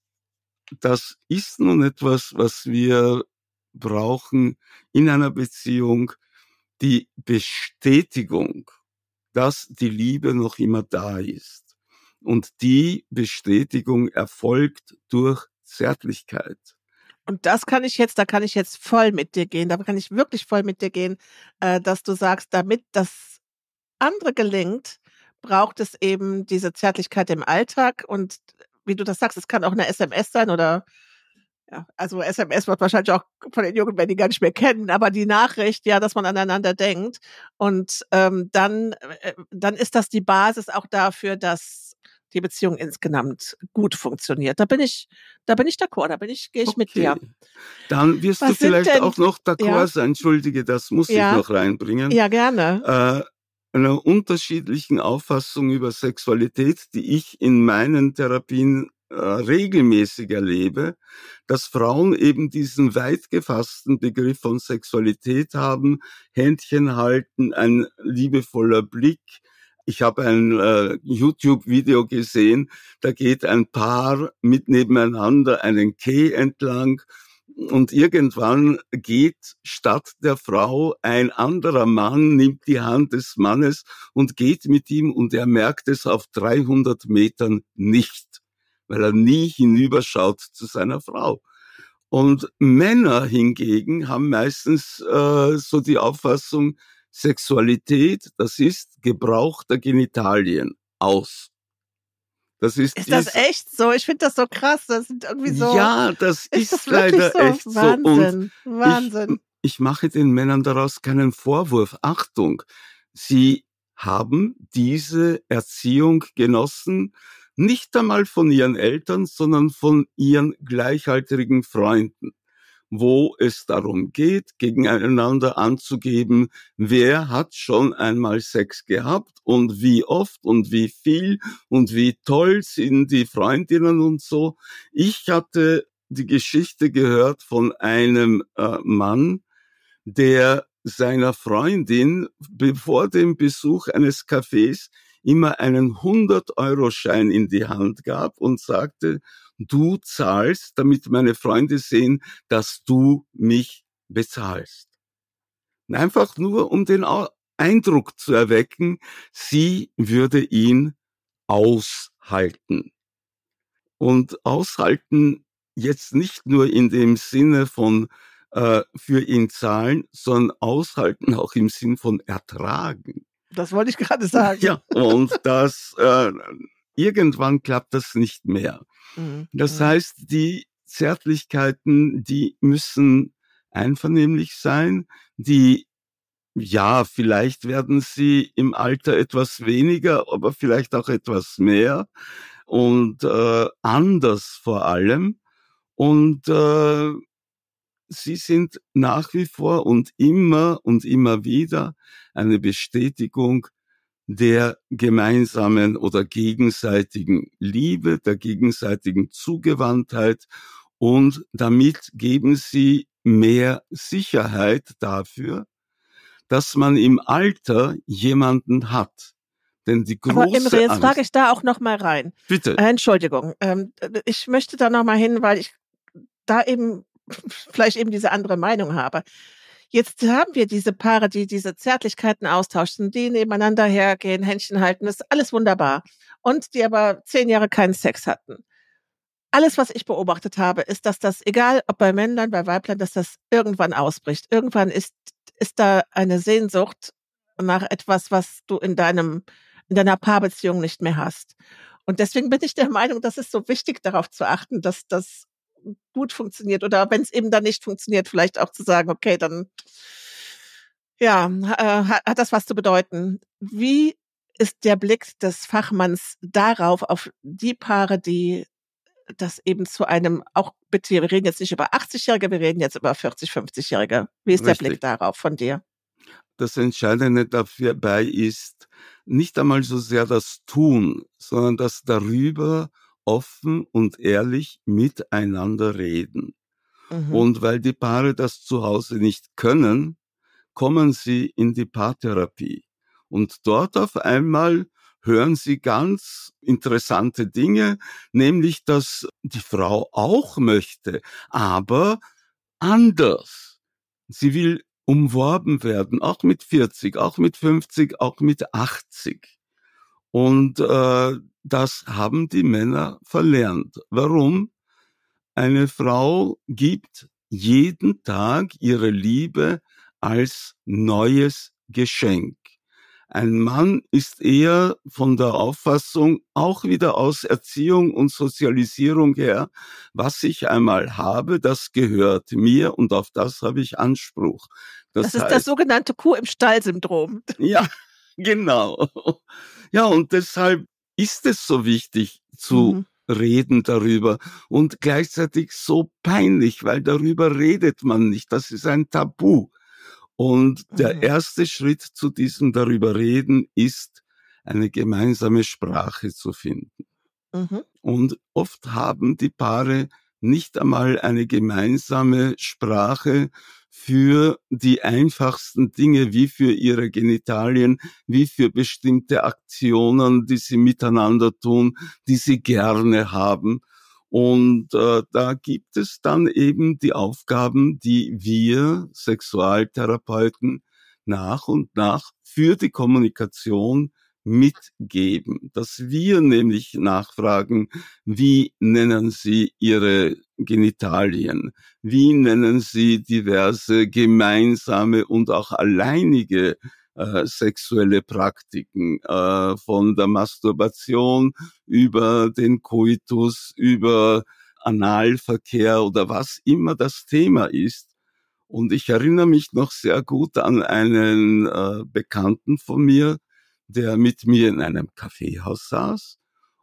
das ist nun etwas, was wir brauchen in einer Beziehung, die Bestätigung, dass die Liebe noch immer da ist. Und die Bestätigung erfolgt durch Zärtlichkeit. Und das kann ich jetzt, da kann ich jetzt voll mit dir gehen, da kann ich wirklich voll mit dir gehen, äh, dass du sagst, damit das andere gelingt, braucht es eben diese Zärtlichkeit im Alltag und wie du das sagst, es kann auch eine S M S sein oder ja, also S M S wird wahrscheinlich auch von den Jungen, wenn die gar nicht mehr kennen, aber die Nachricht, ja, dass man aneinander denkt und ähm, dann, äh, dann ist das die Basis auch dafür, dass die Beziehung insgesamt gut funktioniert. Da bin ich, da bin ich d'accord, da bin ich, gehe ich okay. mit dir. Dann wirst Was du vielleicht denn, auch noch d'accord ja? sein. Entschuldige, das muss ja. ich noch reinbringen. Ja, gerne. Äh, einer unterschiedlichen Auffassung über Sexualität, die ich in meinen Therapien äh, regelmäßig erlebe, dass Frauen eben diesen weit gefassten Begriff von Sexualität haben, Händchen halten, ein liebevoller Blick. Ich habe ein äh, YouTube-Video gesehen, da geht ein Paar mit nebeneinander einen Quai entlang und irgendwann geht statt der Frau ein anderer Mann, nimmt die Hand des Mannes und geht mit ihm und er merkt es auf dreihundert Metern nicht, weil er nie hinüberschaut zu seiner Frau. Und Männer hingegen haben meistens äh, so die Auffassung, Sexualität, das ist Gebrauch der Genitalien. Aus. Das ist ist das echt so? Ich finde das so krass. Das sind irgendwie so. Ja, das ist, ist das leider so? echt Wahnsinn, so. Und Wahnsinn. Ich, ich mache den Männern daraus keinen Vorwurf. Achtung, sie haben diese Erziehung genossen, nicht einmal von ihren Eltern, sondern von ihren gleichaltrigen Freunden, wo es darum geht, gegeneinander anzugeben, wer hat schon einmal Sex gehabt und wie oft und wie viel und wie toll sind die Freundinnen und so. Ich hatte die Geschichte gehört von einem äh, Mann, der seiner Freundin vor dem Besuch eines Cafés immer einen hundert-Euro-Schein in die Hand gab und sagte, du zahlst, damit meine Freunde sehen, dass du mich bezahlst. Einfach nur, um den Eindruck zu erwecken, sie würde ihn aushalten. Und aushalten jetzt nicht nur in dem Sinne von äh, für ihn zahlen, sondern aushalten auch im Sinn von ertragen. Das wollte ich gerade sagen. Ja, und das äh, irgendwann klappt das nicht mehr. Mhm. Das heißt, die Zärtlichkeiten, die müssen einvernehmlich sein, die, ja, vielleicht werden sie im Alter etwas weniger, aber vielleicht auch etwas mehr und äh, anders vor allem. Und äh, sie sind nach wie vor und immer und immer wieder eine Bestätigung der gemeinsamen oder gegenseitigen Liebe, der gegenseitigen Zugewandtheit, und damit geben sie mehr Sicherheit dafür, dass man im Alter jemanden hat. Denn die große Aber Imre, jetzt Angst, frage ich da auch noch mal rein. bitte, Äh, Entschuldigung, ähm, ich möchte da noch mal hin, weil ich da eben vielleicht eben diese andere Meinung habe. Jetzt haben wir diese Paare, die diese Zärtlichkeiten austauschen, die nebeneinander hergehen, Händchen halten, das ist alles wunderbar. Und die aber zehn Jahre keinen Sex hatten. Alles, was ich beobachtet habe, ist, dass das, egal ob bei Männlein, bei Weiblein, dass das irgendwann ausbricht. Irgendwann ist, ist da eine Sehnsucht nach etwas, was du in deinem, in deiner Paarbeziehung nicht mehr hast. Und deswegen bin ich der Meinung, das ist so wichtig, darauf zu achten, dass das gut funktioniert. Oder wenn es eben dann nicht funktioniert, vielleicht auch zu sagen, okay, dann, ja, äh, hat, hat das was zu bedeuten. Wie ist der Blick des Fachmanns darauf, auf die Paare, die das eben zu einem, auch bitte, wir reden jetzt nicht über achtzig-Jährige, wir reden jetzt über vierzig-, fünfzig-Jährige. Wie ist richtig. der Blick darauf von dir? Das Entscheidende dabei ist nicht einmal so sehr das Tun, sondern das darüber offen und ehrlich miteinander reden. Mhm. Und weil die Paare das zu Hause nicht können, kommen sie in die Paartherapie. Und dort auf einmal hören sie ganz interessante Dinge, nämlich, dass die Frau auch möchte, aber anders. Sie will umworben werden, auch mit vierzig, auch mit fünfzig, auch mit achtzig. Und äh, das haben die Männer verlernt. Warum? Eine Frau gibt jeden Tag ihre Liebe als neues Geschenk. Ein Mann ist eher von der Auffassung, auch wieder aus Erziehung und Sozialisierung her, was ich einmal habe, das gehört mir und auf das habe ich Anspruch. Das, das ist das sogenannte Kuh im Stall-Syndrom. Ja, genau. Ja, und deshalb ist es so wichtig zu mhm. reden darüber und gleichzeitig so peinlich, weil darüber redet man nicht. Das ist ein Tabu. Und der mhm. erste Schritt zu diesem darüber reden ist, eine gemeinsame Sprache zu finden. Mhm. Und oft haben die Paare nicht einmal eine gemeinsame Sprache für die einfachsten Dinge, wie für ihre Genitalien, wie für bestimmte Aktionen, die sie miteinander tun, die sie gerne haben. Und äh, da gibt es dann eben die Aufgaben, die wir Sexualtherapeuten nach und nach für die Kommunikation mitgeben. Dass wir nämlich nachfragen, wie nennen Sie Ihre Genitalien? Wie nennen Sie diverse gemeinsame und auch alleinige Äh, sexuelle Praktiken, äh, von der Masturbation über den Koitus, über Analverkehr oder was immer das Thema ist. Und ich erinnere mich noch sehr gut an einen äh, Bekannten von mir, der mit mir in einem Kaffeehaus saß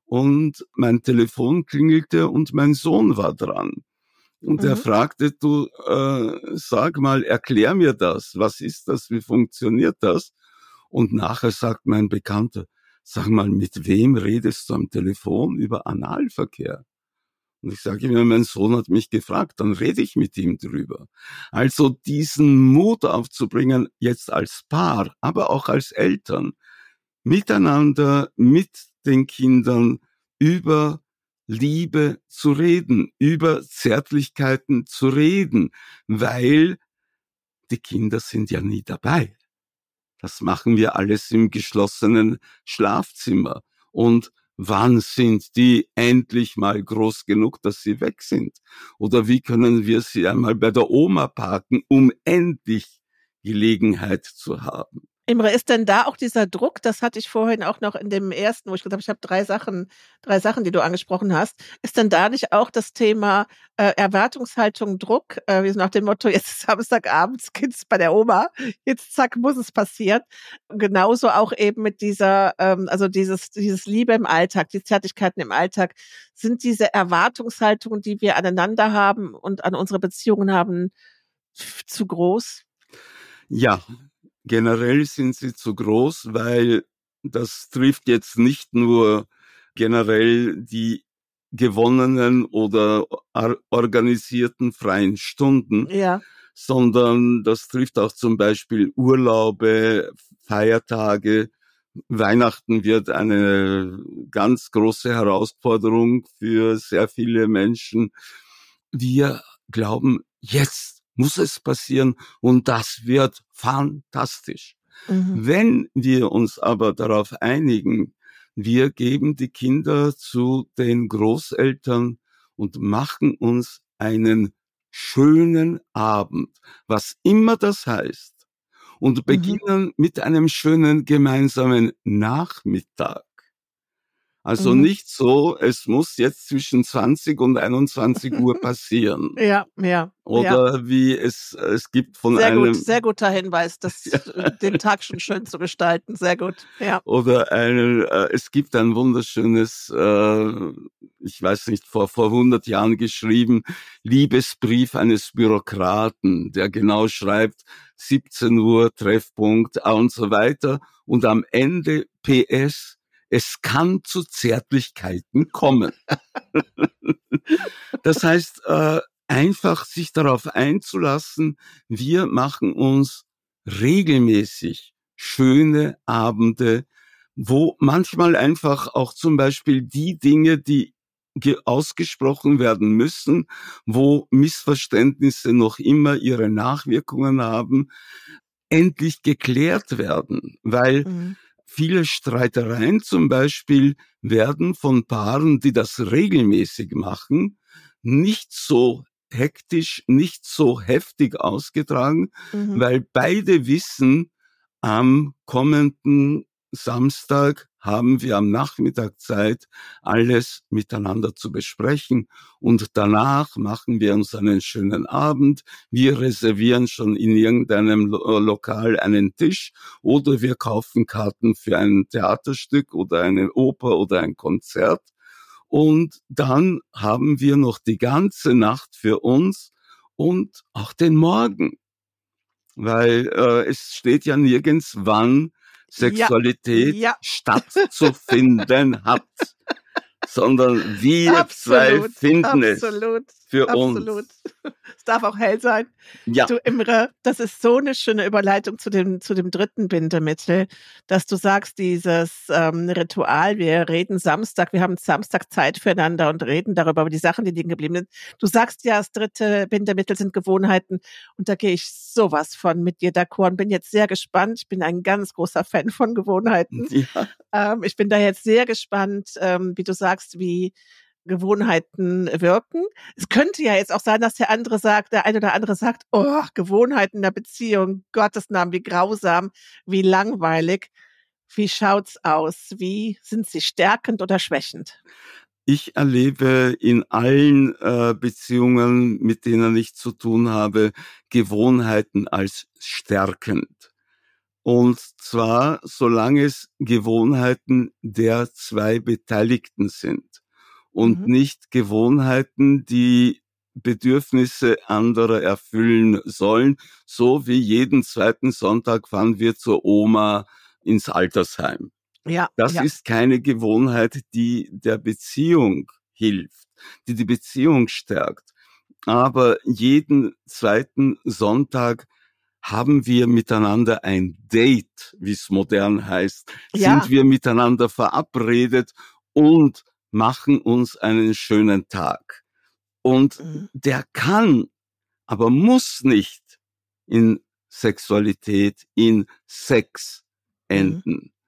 und mein Telefon klingelte und mein Sohn war dran. Und mhm. er fragte, du, äh, sag mal, erklär mir das. Was ist das? Wie funktioniert das? Und nachher sagt mein Bekannter, sag mal, mit wem redest du am Telefon über Analverkehr? Und ich sage ihm, mein Sohn hat mich gefragt, dann rede ich mit ihm drüber. Also diesen Mut aufzubringen, jetzt als Paar, aber auch als Eltern, miteinander, mit den Kindern über Liebe zu reden, über Zärtlichkeiten zu reden, weil die Kinder sind ja nie dabei. Das machen wir alles im geschlossenen Schlafzimmer. Und wann sind die endlich mal groß genug, dass sie weg sind? Oder wie können wir sie einmal bei der Oma parken, um endlich Gelegenheit zu haben? Imre, ist denn da auch dieser Druck, das hatte ich vorhin auch noch in dem ersten, wo ich gesagt habe, ich habe drei Sachen drei Sachen, die du angesprochen hast. Ist denn da nicht auch das Thema, äh, Erwartungshaltung, Druck, äh, wie so nach dem Motto: „Jetzt ist Samstagabends, Kids bei der Oma, jetzt zack, muss es passieren." Genauso auch eben mit dieser, ähm also dieses dieses Liebe im Alltag, die Zärtlichkeiten im Alltag. Sind diese Erwartungshaltungen, die wir aneinander haben und an unsere Beziehungen haben, f zu groß? Ja, generell sind sie zu groß, weil das trifft jetzt nicht nur generell die gewonnenen oder or organisierten freien Stunden, Ja. sondern das trifft auch zum Beispiel Urlaube, Feiertage. Weihnachten wird eine ganz große Herausforderung für sehr viele Menschen. Wir glauben, jetzt muss es passieren und das wird fantastisch. Mhm. Wenn wir uns aber darauf einigen, wir geben die Kinder zu den Großeltern und machen uns einen schönen Abend, was immer das heißt, und Mhm. beginnen mit einem schönen gemeinsamen Nachmittag. Also Mhm. nicht so, es muss jetzt zwischen zwanzig und einundzwanzig Uhr passieren. Ja, ja, ja. Oder wie es es gibt von Sehr gut, einem sehr guter Hinweis, ja, das äh, den Tag schon schön zu gestalten. Sehr gut, ja. oder eine, äh, es gibt ein wunderschönes, äh, ich weiß nicht, vor vor hundert Jahren geschrieben, Liebesbrief eines Bürokraten, der genau schreibt, siebzehn Uhr Treffpunkt und so weiter und am Ende P S, es kann zu Zärtlichkeiten kommen. Das heißt, äh, einfach sich darauf einzulassen, wir machen uns regelmäßig schöne Abende, wo manchmal einfach auch zum Beispiel die Dinge, die ge- ausgesprochen werden müssen, wo Missverständnisse noch immer ihre Nachwirkungen haben, endlich geklärt werden, weil Mhm. viele Streitereien zum Beispiel werden von Paaren, die das regelmäßig machen, nicht so hektisch, nicht so heftig ausgetragen, Mhm. weil beide wissen, am kommenden Samstag haben wir am Nachmittag Zeit, alles miteinander zu besprechen. Und danach machen wir uns einen schönen Abend. Wir reservieren schon in irgendeinem Lo- Lokal einen Tisch oder wir kaufen Karten für ein Theaterstück oder eine Oper oder ein Konzert. Und dann haben wir noch die ganze Nacht für uns und auch den Morgen, weil äh, es steht ja nirgends, wann Ja, Sexualität ja, stattzufinden hat, sondern wir zwei absolut, finden es absolut, für absolut. uns. Es darf auch hell sein. Ja, Du Imre, das ist so eine schöne Überleitung zu dem zu dem dritten Bindemittel, dass du sagst, dieses, ähm, Ritual, wir reden Samstag wir haben Samstag Zeit füreinander und reden darüber, über die Sachen, die liegen geblieben sind. Du sagst ja, das dritte Bindemittel sind Gewohnheiten und da gehe ich sowas von mit dir d'accord und bin jetzt sehr gespannt. Ich bin ein ganz großer Fan von Gewohnheiten. ja. Ähm, ich bin da jetzt sehr gespannt, ähm, wie du sagst, wie Gewohnheiten wirken. Es könnte ja jetzt auch sein, dass der andere sagt der eine oder andere sagt: „Oh, Gewohnheiten in der Beziehung, Gottes Namen, wie grausam, wie langweilig." Wie schaut's aus? Wie sind sie stärkend oder schwächend? Ich erlebe in allen äh, Beziehungen, mit denen ich zu tun habe, Gewohnheiten als stärkend. Und zwar, solange es Gewohnheiten der zwei Beteiligten sind und Mhm, nicht Gewohnheiten, die Bedürfnisse anderer erfüllen sollen, so wie jeden zweiten Sonntag fahren wir zur Oma ins Altersheim. ja, Das ja. ist keine Gewohnheit, die der Beziehung hilft, die die Beziehung stärkt. Aber jeden zweiten Sonntag haben wir miteinander ein Date, wie es modern heißt, sind Ja, wir miteinander verabredet und machen uns einen schönen Tag. Und mhm, der kann, aber muss nicht in Sexualität, in Sex mhm, enden.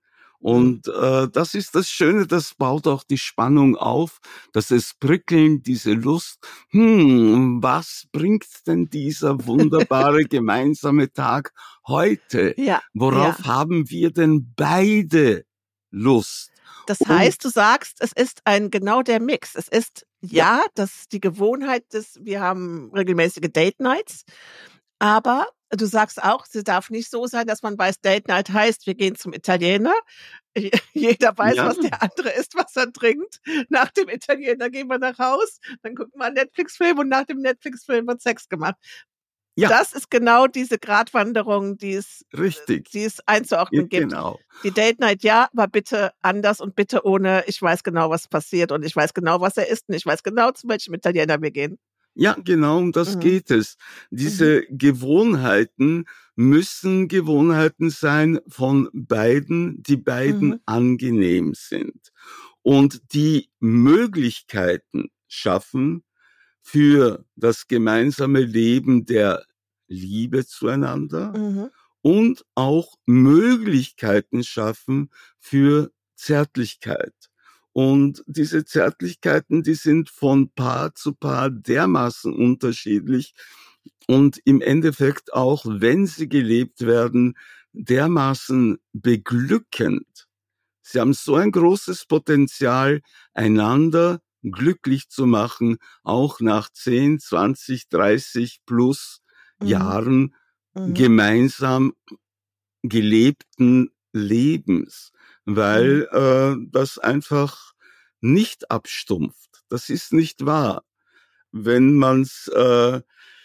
Und äh, das ist das Schöne, das baut auch die Spannung auf, dass es prickeln, diese Lust. Hm, was bringt denn dieser wunderbare gemeinsame Tag heute? Ja, Worauf ja. haben wir denn beide Lust? Das Und heißt, du sagst, es ist ein genau der Mix. Es ist ja, ja, das die Gewohnheit des wir haben regelmäßige Date Nights, aber du sagst auch, sie darf nicht so sein, dass man weiß, Date Night heißt, wir gehen zum Italiener. Je jeder weiß, ja, was der andere isst, was er trinkt. Nach dem Italiener gehen wir nach Haus, dann gucken wir einen Netflix-Film und nach dem Netflix-Film wird Sex gemacht. ja, Das ist genau diese Gratwanderung, die es richtig. die es Ja, einzuordnen gibt. genau. Die Date Night, ja, aber bitte anders und bitte ohne, ich weiß genau, was passiert und ich weiß genau, was er isst und ich weiß genau, zu welchem Italiener wir gehen. Ja, genau, um das Mhm. geht es. Mhm. Diese Gewohnheiten müssen Gewohnheiten sein von beiden, die beiden Mhm. angenehm sind und die Möglichkeiten schaffen für das gemeinsame Leben der Liebe zueinander Mhm. und auch Möglichkeiten schaffen für Zärtlichkeit. Und diese Zärtlichkeiten, die sind von Paar zu Paar dermaßen unterschiedlich und im Endeffekt auch, wenn sie gelebt werden, dermaßen beglückend. Sie haben so ein großes Potenzial, einander glücklich zu machen, auch nach zehn, zwanzig, dreißig plus Mhm. Jahren Mhm. gemeinsam gelebten Lebens, Mhm. weil äh, das einfach nicht abstumpft. Das ist nicht wahr. Wenn man's, äh,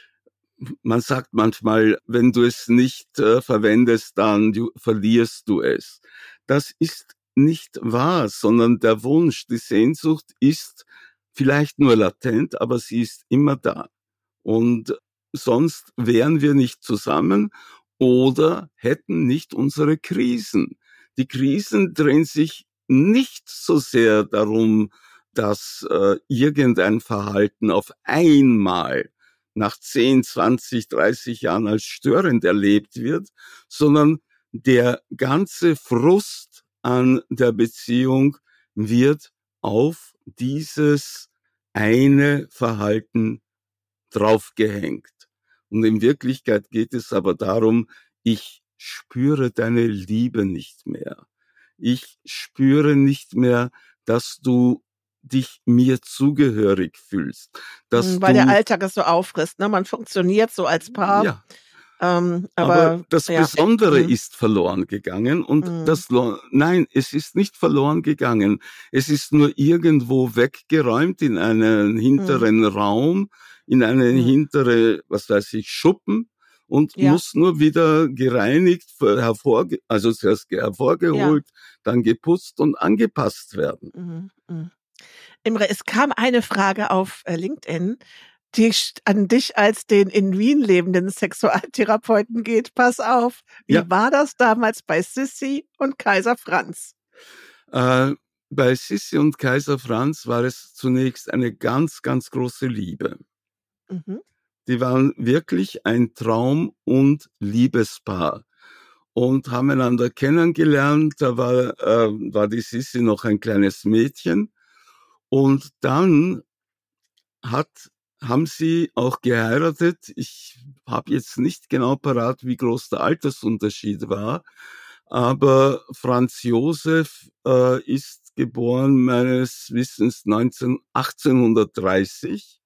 man sagt manchmal, wenn du es nicht äh, verwendest, dann du, verlierst du es. Das ist nicht wahr, sondern der Wunsch, die Sehnsucht ist vielleicht nur latent, aber sie ist immer da. Und sonst wären wir nicht zusammen oder hätten nicht unsere Krisen. Die Krisen drehen sich nicht so sehr darum, dass äh, irgendein Verhalten auf einmal nach zehn, zwanzig, dreißig Jahren als störend erlebt wird, sondern der ganze Frust an der Beziehung wird auf dieses eine Verhalten draufgehängt. Und in Wirklichkeit geht es aber darum, ich spüre deine Liebe nicht mehr. Ich spüre nicht mehr, dass du dich mir zugehörig fühlst, dass Mhm, weil der du, Alltag es so auffrisst, ne? Man funktioniert so als Paar, ja, ähm, aber aber das ja. Besondere Mhm. ist verloren gegangen und Mhm. das, Lo- nein, es ist nicht verloren gegangen. Es ist nur irgendwo weggeräumt in einen Mhm. hinteren Raum, in einen Mhm. hintere, was weiß ich, Schuppen und Ja, muss nur wieder gereinigt, ver- hervorge also zuerst ge- ja. hervorgeholt, dann geputzt und angepasst werden. Mhm. Mhm. Imre, es kam eine Frage auf äh, LinkedIn, die st- an dich als den in Wien lebenden Sexualtherapeuten geht. Pass auf, Ja, wie war das damals bei Sissi und Kaiser Franz? äh, bei Sissi und Kaiser Franz war es zunächst eine ganz, ganz große Liebe. Mhm. Die waren wirklich ein Traum- und Liebespaar und haben einander kennengelernt. Da war, äh, war die Sissi noch ein kleines Mädchen. Und dann hat, haben sie auch geheiratet. Ich habe jetzt nicht genau parat, wie groß der Altersunterschied war. Aber Franz Josef äh, ist geboren meines Wissens neunzehn, achtzehnhundertdreißig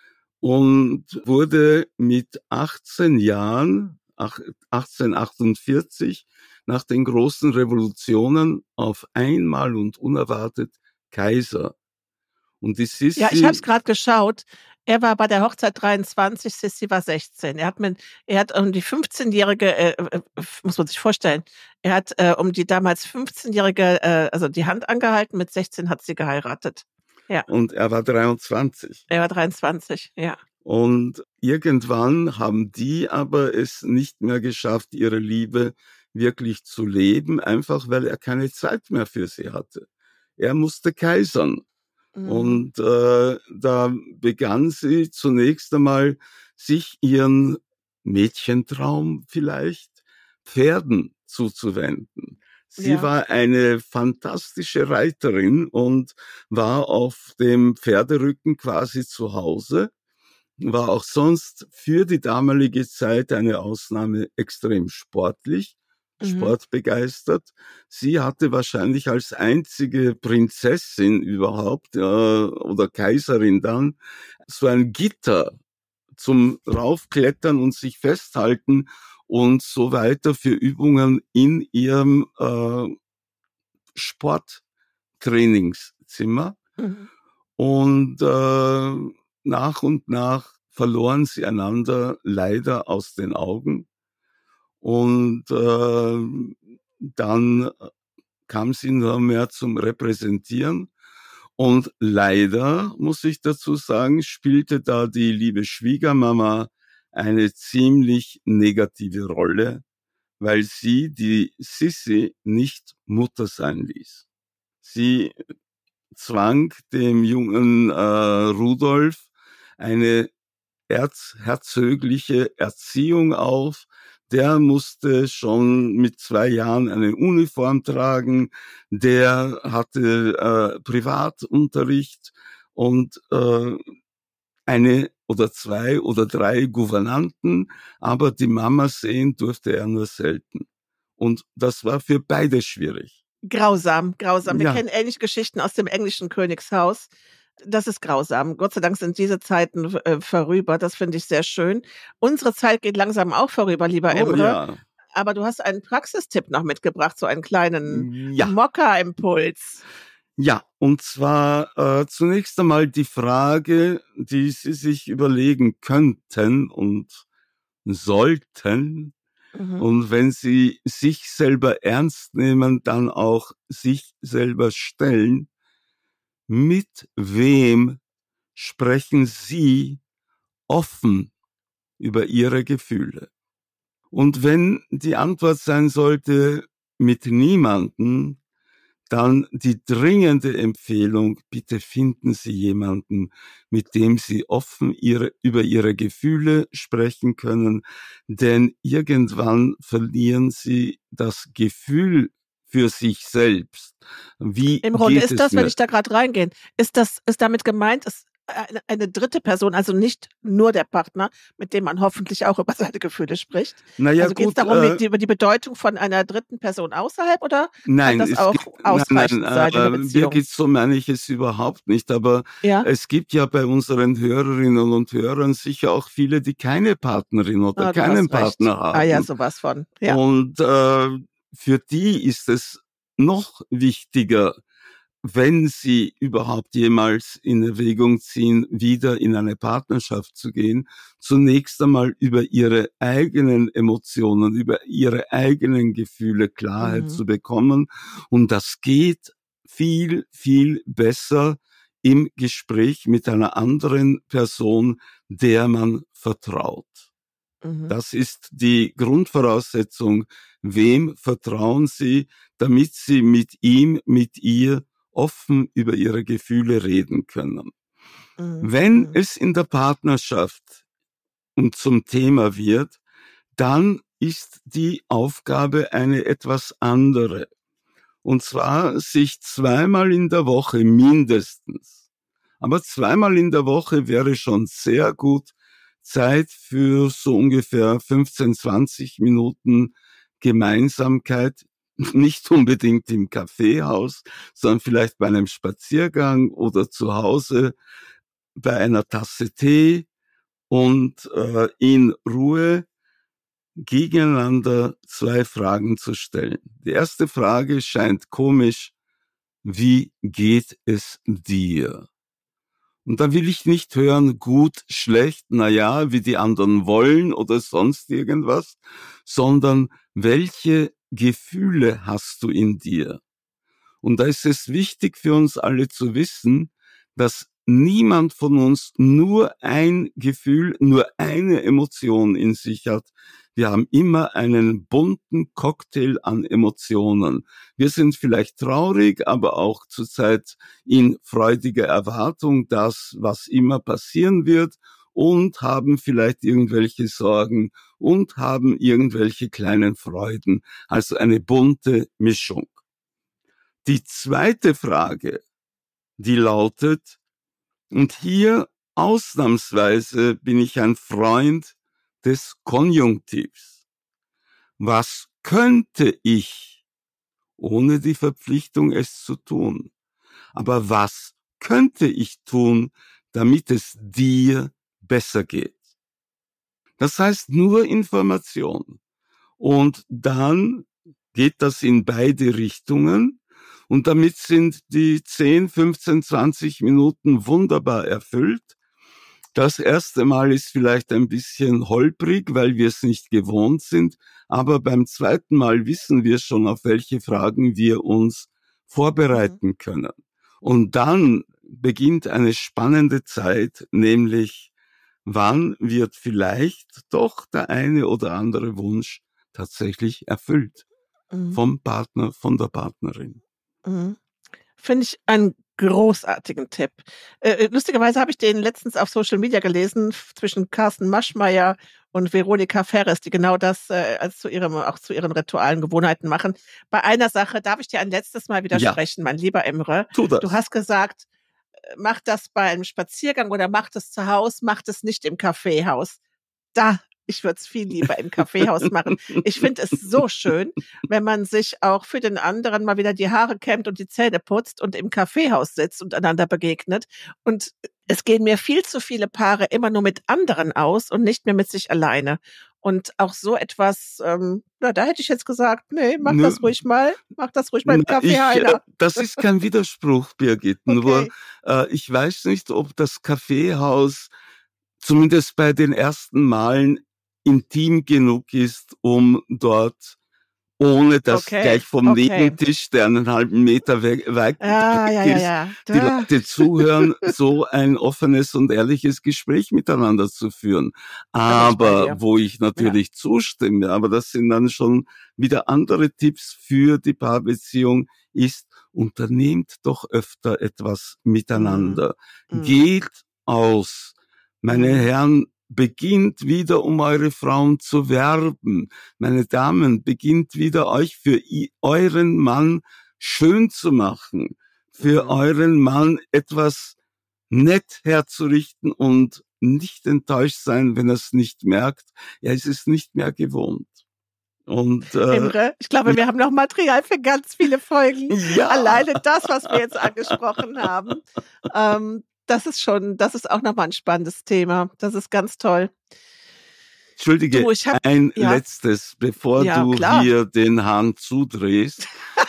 und wurde mit achtzehn Jahren, ach- achtzehnhundertachtundvierzig, nach den großen Revolutionen auf einmal und unerwartet Kaiser. Und die Ja, ich habe es Sissi, gerade geschaut. Er war bei der Hochzeit dreiundzwanzig, Sissi war sechzehn. Er hat mit, er hat um die fünfzehnjährige, äh, äh, muss man sich vorstellen, er hat äh, um die damals fünfzehnjährige, äh, also die Hand angehalten, mit sechzehn hat sie geheiratet. Ja, und er war dreiundzwanzig. er war dreiundzwanzig, ja. Und irgendwann haben die aber es nicht mehr geschafft, ihre Liebe wirklich zu leben, einfach weil er keine Zeit mehr für sie hatte. Er musste kaisern. Mhm. Und äh, da begann sie zunächst einmal, sich ihren Mädchentraum vielleicht Pferden zuzuwenden. Sie Ja. war eine fantastische Reiterin und war auf dem Pferderücken quasi zu Hause, war auch sonst für die damalige Zeit eine Ausnahme, extrem sportlich, Mhm. sportbegeistert. Sie hatte wahrscheinlich als einzige Prinzessin überhaupt äh, oder Kaiserin dann so ein Gitter zum Raufklettern und sich festhalten und so weiter für Übungen in ihrem äh, Sporttrainingszimmer. Mhm. Und äh, nach und nach verloren sie einander leider aus den Augen. Und äh, dann kam sie nur mehr zum Repräsentieren. Und leider, muss ich dazu sagen, spielte da die liebe Schwiegermama eine ziemlich negative Rolle, weil sie die Sissi nicht Mutter sein ließ. Sie zwang dem jungen äh, Rudolf eine erzherzögliche Erziehung auf. Der musste schon mit zwei Jahren eine Uniform tragen. Der hatte äh, Privatunterricht und äh, eine oder zwei oder drei Gouvernanten, aber die Mama sehen durfte er nur selten. Und das war für beide schwierig. Grausam, grausam. Wir Ja. kennen ähnliche Geschichten aus dem englischen Königshaus. Das ist grausam. Gott sei Dank sind diese Zeiten äh, vorüber. Das finde ich sehr schön. Unsere Zeit geht langsam auch vorüber, lieber Oh Emre. ja. Aber du hast einen Praxistipp noch mitgebracht, so einen kleinen Ja. Mokka-Impuls. Ja, und zwar äh, zunächst einmal die Frage, die Sie sich überlegen könnten und sollten. Mhm. Und wenn Sie sich selber ernst nehmen, dann auch sich selber stellen. Mit wem sprechen Sie offen über Ihre Gefühle? Und wenn die Antwort sein sollte, mit niemanden, dann die dringende Empfehlung, bitte finden Sie jemanden, mit dem Sie offen ihre, über Ihre Gefühle sprechen können, denn irgendwann verlieren Sie das Gefühl für sich selbst. Wie Im Grunde geht ist es das, wenn mir? ich da gerade reingehen, ist das, ist damit gemeint, ist eine, eine dritte Person, also nicht nur der Partner, mit dem man hoffentlich auch über seine Gefühle spricht. Naja, Also geht es gut, darum, äh, mit, über die Bedeutung von einer dritten Person außerhalb oder nein, kann das es auch gibt, nein, ausreichend nein, sein in der äh, Beziehung? Birgit, so meine ich es überhaupt nicht, aber Ja? es gibt ja bei unseren Hörerinnen und Hörern sicher auch viele, die keine Partnerin oder Ah, du keinen hast recht. Partner Ah ja, haben. sowas von. Ja. Und äh, für die ist es noch wichtiger, wenn sie überhaupt jemals in Erwägung ziehen, wieder in eine Partnerschaft zu gehen, zunächst einmal über ihre eigenen Emotionen, über ihre eigenen Gefühle Klarheit Mhm. zu bekommen. Und das geht viel, viel besser im Gespräch mit einer anderen Person, der man vertraut. Mhm. Das ist die Grundvoraussetzung. Wem vertrauen Sie, damit Sie mit ihm, mit ihr offen über ihre Gefühle reden können? Mhm. Wenn Mhm. es in der Partnerschaft und zum Thema wird, dann ist die Aufgabe eine etwas andere. Und zwar sich zweimal in der Woche mindestens, aber zweimal in der Woche wäre schon sehr gut, Zeit für so ungefähr fünfzehn, zwanzig Minuten Gemeinsamkeit, nicht unbedingt im Kaffeehaus, sondern vielleicht bei einem Spaziergang oder zu Hause bei einer Tasse Tee und äh, in Ruhe gegeneinander zwei Fragen zu stellen. Die erste Frage scheint komisch: Wie geht es dir? Und da will ich nicht hören, gut, schlecht, na ja, wie die anderen wollen oder sonst irgendwas, sondern welche Gefühle hast du in dir? Und da ist es wichtig für uns alle zu wissen, dass niemand von uns nur ein Gefühl, nur eine Emotion in sich hat. Wir haben immer einen bunten Cocktail an Emotionen. Wir sind vielleicht traurig, aber auch zurzeit in freudiger Erwartung, dass was immer passieren wird. und haben vielleicht irgendwelche Sorgen und haben irgendwelche kleinen Freuden. Also eine bunte Mischung. Die zweite Frage, die lautet, und hier ausnahmsweise bin ich ein Freund des Konjunktivs. Was könnte ich, ohne die Verpflichtung es zu tun, aber was könnte ich tun, damit es dir besser geht? Das heißt nur Information. Und dann geht das in beide Richtungen. Und damit sind die zehn, fünfzehn, zwanzig Minuten wunderbar erfüllt. Das erste Mal ist vielleicht ein bisschen holprig, weil wir es nicht gewohnt sind. Aber beim zweiten Mal wissen wir schon, auf welche Fragen wir uns vorbereiten mhm. können. Und dann beginnt eine spannende Zeit, nämlich wann wird vielleicht doch der eine oder andere Wunsch tatsächlich erfüllt mhm. vom Partner, von der Partnerin. Mhm. Finde ich einen großartigen Tipp. Äh, lustigerweise habe ich den letztens auf Social Media gelesen, f- zwischen Carsten Maschmeyer und Veronika Ferres, die genau das äh, als zu ihrem, auch zu ihren ritualen Gewohnheiten machen. Bei einer Sache darf ich dir ein letztes Mal widersprechen, mein lieber Imre. Tu das. Du hast gesagt, äh, mach das bei einem Spaziergang oder mach das zu Hause, mach das nicht im Kaffeehaus. Da, ich würde es viel lieber im Kaffeehaus machen. Ich finde es so schön, wenn man sich auch für den anderen mal wieder die Haare kämmt und die Zähne putzt und im Kaffeehaus sitzt und einander begegnet. Und es gehen mir viel zu viele Paare immer nur mit anderen aus und nicht mehr mit sich alleine. Und auch so etwas, ähm, na, da hätte ich jetzt gesagt, nee, mach Nö. das ruhig mal, mach das ruhig mal im Na, Kaffee ich, äh, Heiner. das ist kein Widerspruch, Birgit. Nur Okay. äh, ich weiß nicht, ob das Kaffeehaus zumindest bei den ersten Malen intim genug ist, um dort, ohne dass Okay, gleich vom okay. Nebentisch, der einen halben Meter weg, weit Ja, weg ja, ja, ist, ja. die Da. Leute zuhören, so ein offenes und ehrliches Gespräch miteinander zu führen. Da bin ich bei Aber dir. wo ich natürlich zustimme, aber das sind dann schon wieder andere Tipps für die Paarbeziehung, ist, unternehmt doch öfter etwas miteinander. Mm. Geht aus. Meine Mm. Herren, beginnt wieder, um eure Frauen zu werben. Meine Damen, beginnt wieder, euch für i- euren Mann schön zu machen, für Mhm. euren Mann etwas nett herzurichten und nicht enttäuscht sein, wenn er es nicht merkt. Er ist es nicht mehr gewohnt. Und äh, Imre, ich glaube, wir haben noch Material für ganz viele Folgen. ja, Alleine das, was wir jetzt angesprochen haben, ähm, das ist schon, das ist auch nochmal ein spannendes Thema. Das ist ganz toll. Entschuldige, Du, ich hab, ein ja, letztes, bevor ja, du klar. hier den Hahn zudrehst.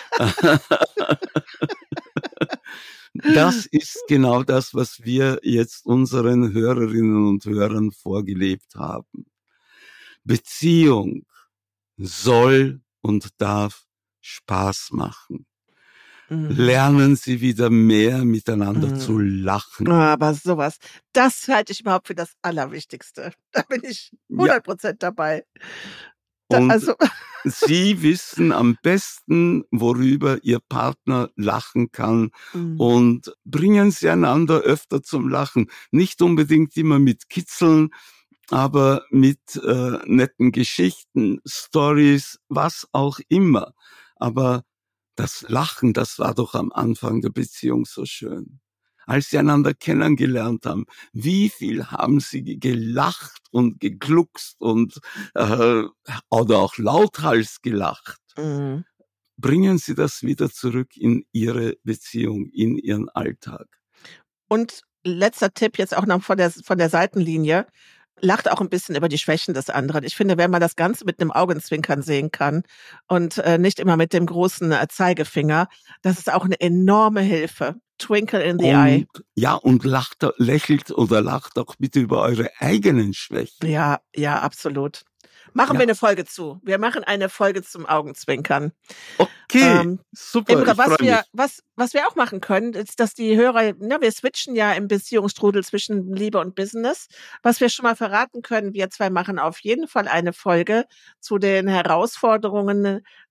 Das ist genau das, was wir jetzt unseren Hörerinnen und Hörern vorgelebt haben. Beziehung soll und darf Spaß machen. Mhm. Lernen Sie wieder mehr miteinander Mhm. zu lachen. Aber sowas, das halte ich überhaupt für das Allerwichtigste. Da bin ich Ja, hundert Prozent dabei. Da, und also, Sie wissen am besten, worüber Ihr Partner lachen kann, Mhm. und bringen Sie einander öfter zum Lachen. Nicht unbedingt immer mit Kitzeln, aber mit äh, netten Geschichten, Stories, was auch immer. Aber das Lachen, das war doch am Anfang der Beziehung so schön. Als sie einander kennengelernt haben, wie viel haben sie gelacht und gegluckst und äh, oder auch lauthals gelacht. Mhm. Bringen Sie das wieder zurück in Ihre Beziehung, in Ihren Alltag. Und letzter Tipp jetzt auch noch von der, von der Seitenlinie. Lacht auch ein bisschen über die Schwächen des anderen. Ich finde, wenn man das Ganze mit einem Augenzwinkern sehen kann und äh, nicht immer mit dem großen äh, Zeigefinger, das ist auch eine enorme Hilfe. Twinkle in the eye. Und ja, und lacht, lächelt oder lacht auch bitte über eure eigenen Schwächen. Ja, ja, absolut. Machen Ja. wir eine Folge zu. Wir machen eine Folge zum Augenzwinkern. Okay, Ähm, super, Imre, ich was freue wir, mich. was, was wir auch machen können, ist, dass die Hörer, na, wir switchen ja im Beziehungsstrudel zwischen Liebe und Business. Was wir schon mal verraten können, wir zwei machen auf jeden Fall eine Folge zu den Herausforderungen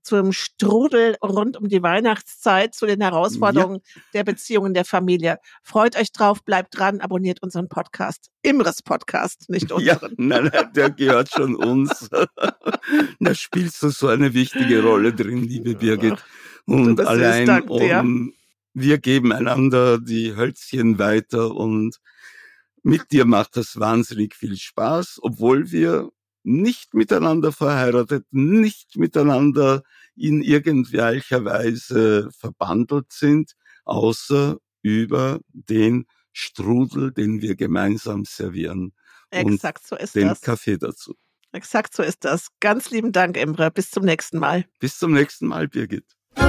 zum Strudel rund um die Weihnachtszeit, zu den Herausforderungen ja. der Beziehungen der Familie. Freut euch drauf, bleibt dran, abonniert unseren Podcast. Imres Podcast, nicht unseren. Ja, nein, nein, der gehört schon uns. Da spielst du so eine wichtige Rolle drin, liebe Birgit. Und allein Dank, um, wir geben einander die Hölzchen weiter und mit dir macht das wahnsinnig viel Spaß, obwohl wir nicht miteinander verheiratet, nicht miteinander in irgendwelcher Weise verbandelt sind, außer über den Strudel, den wir gemeinsam servieren. Exakt, und so ist den das. Kaffee dazu. Exakt, so ist das. Ganz lieben Dank, Imre. Bis zum nächsten Mal. Bis zum nächsten Mal, Birgit.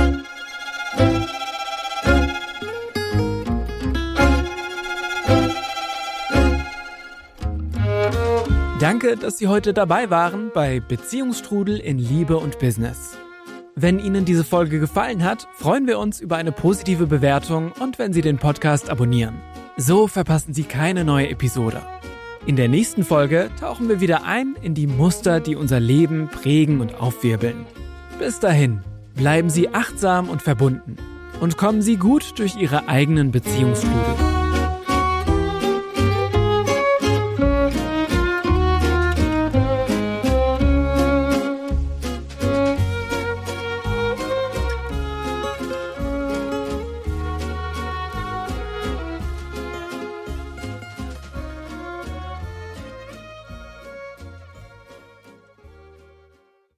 Danke, dass Sie heute dabei waren bei Beziehungsstrudel in Liebe und Business. Wenn Ihnen diese Folge gefallen hat, freuen wir uns über eine positive Bewertung und wenn Sie den Podcast abonnieren. So verpassen Sie keine neue Episode. In der nächsten Folge tauchen wir wieder ein in die Muster, die unser Leben prägen und aufwirbeln. Bis dahin, bleiben Sie achtsam und verbunden und kommen Sie gut durch Ihre eigenen Beziehungsstrudel.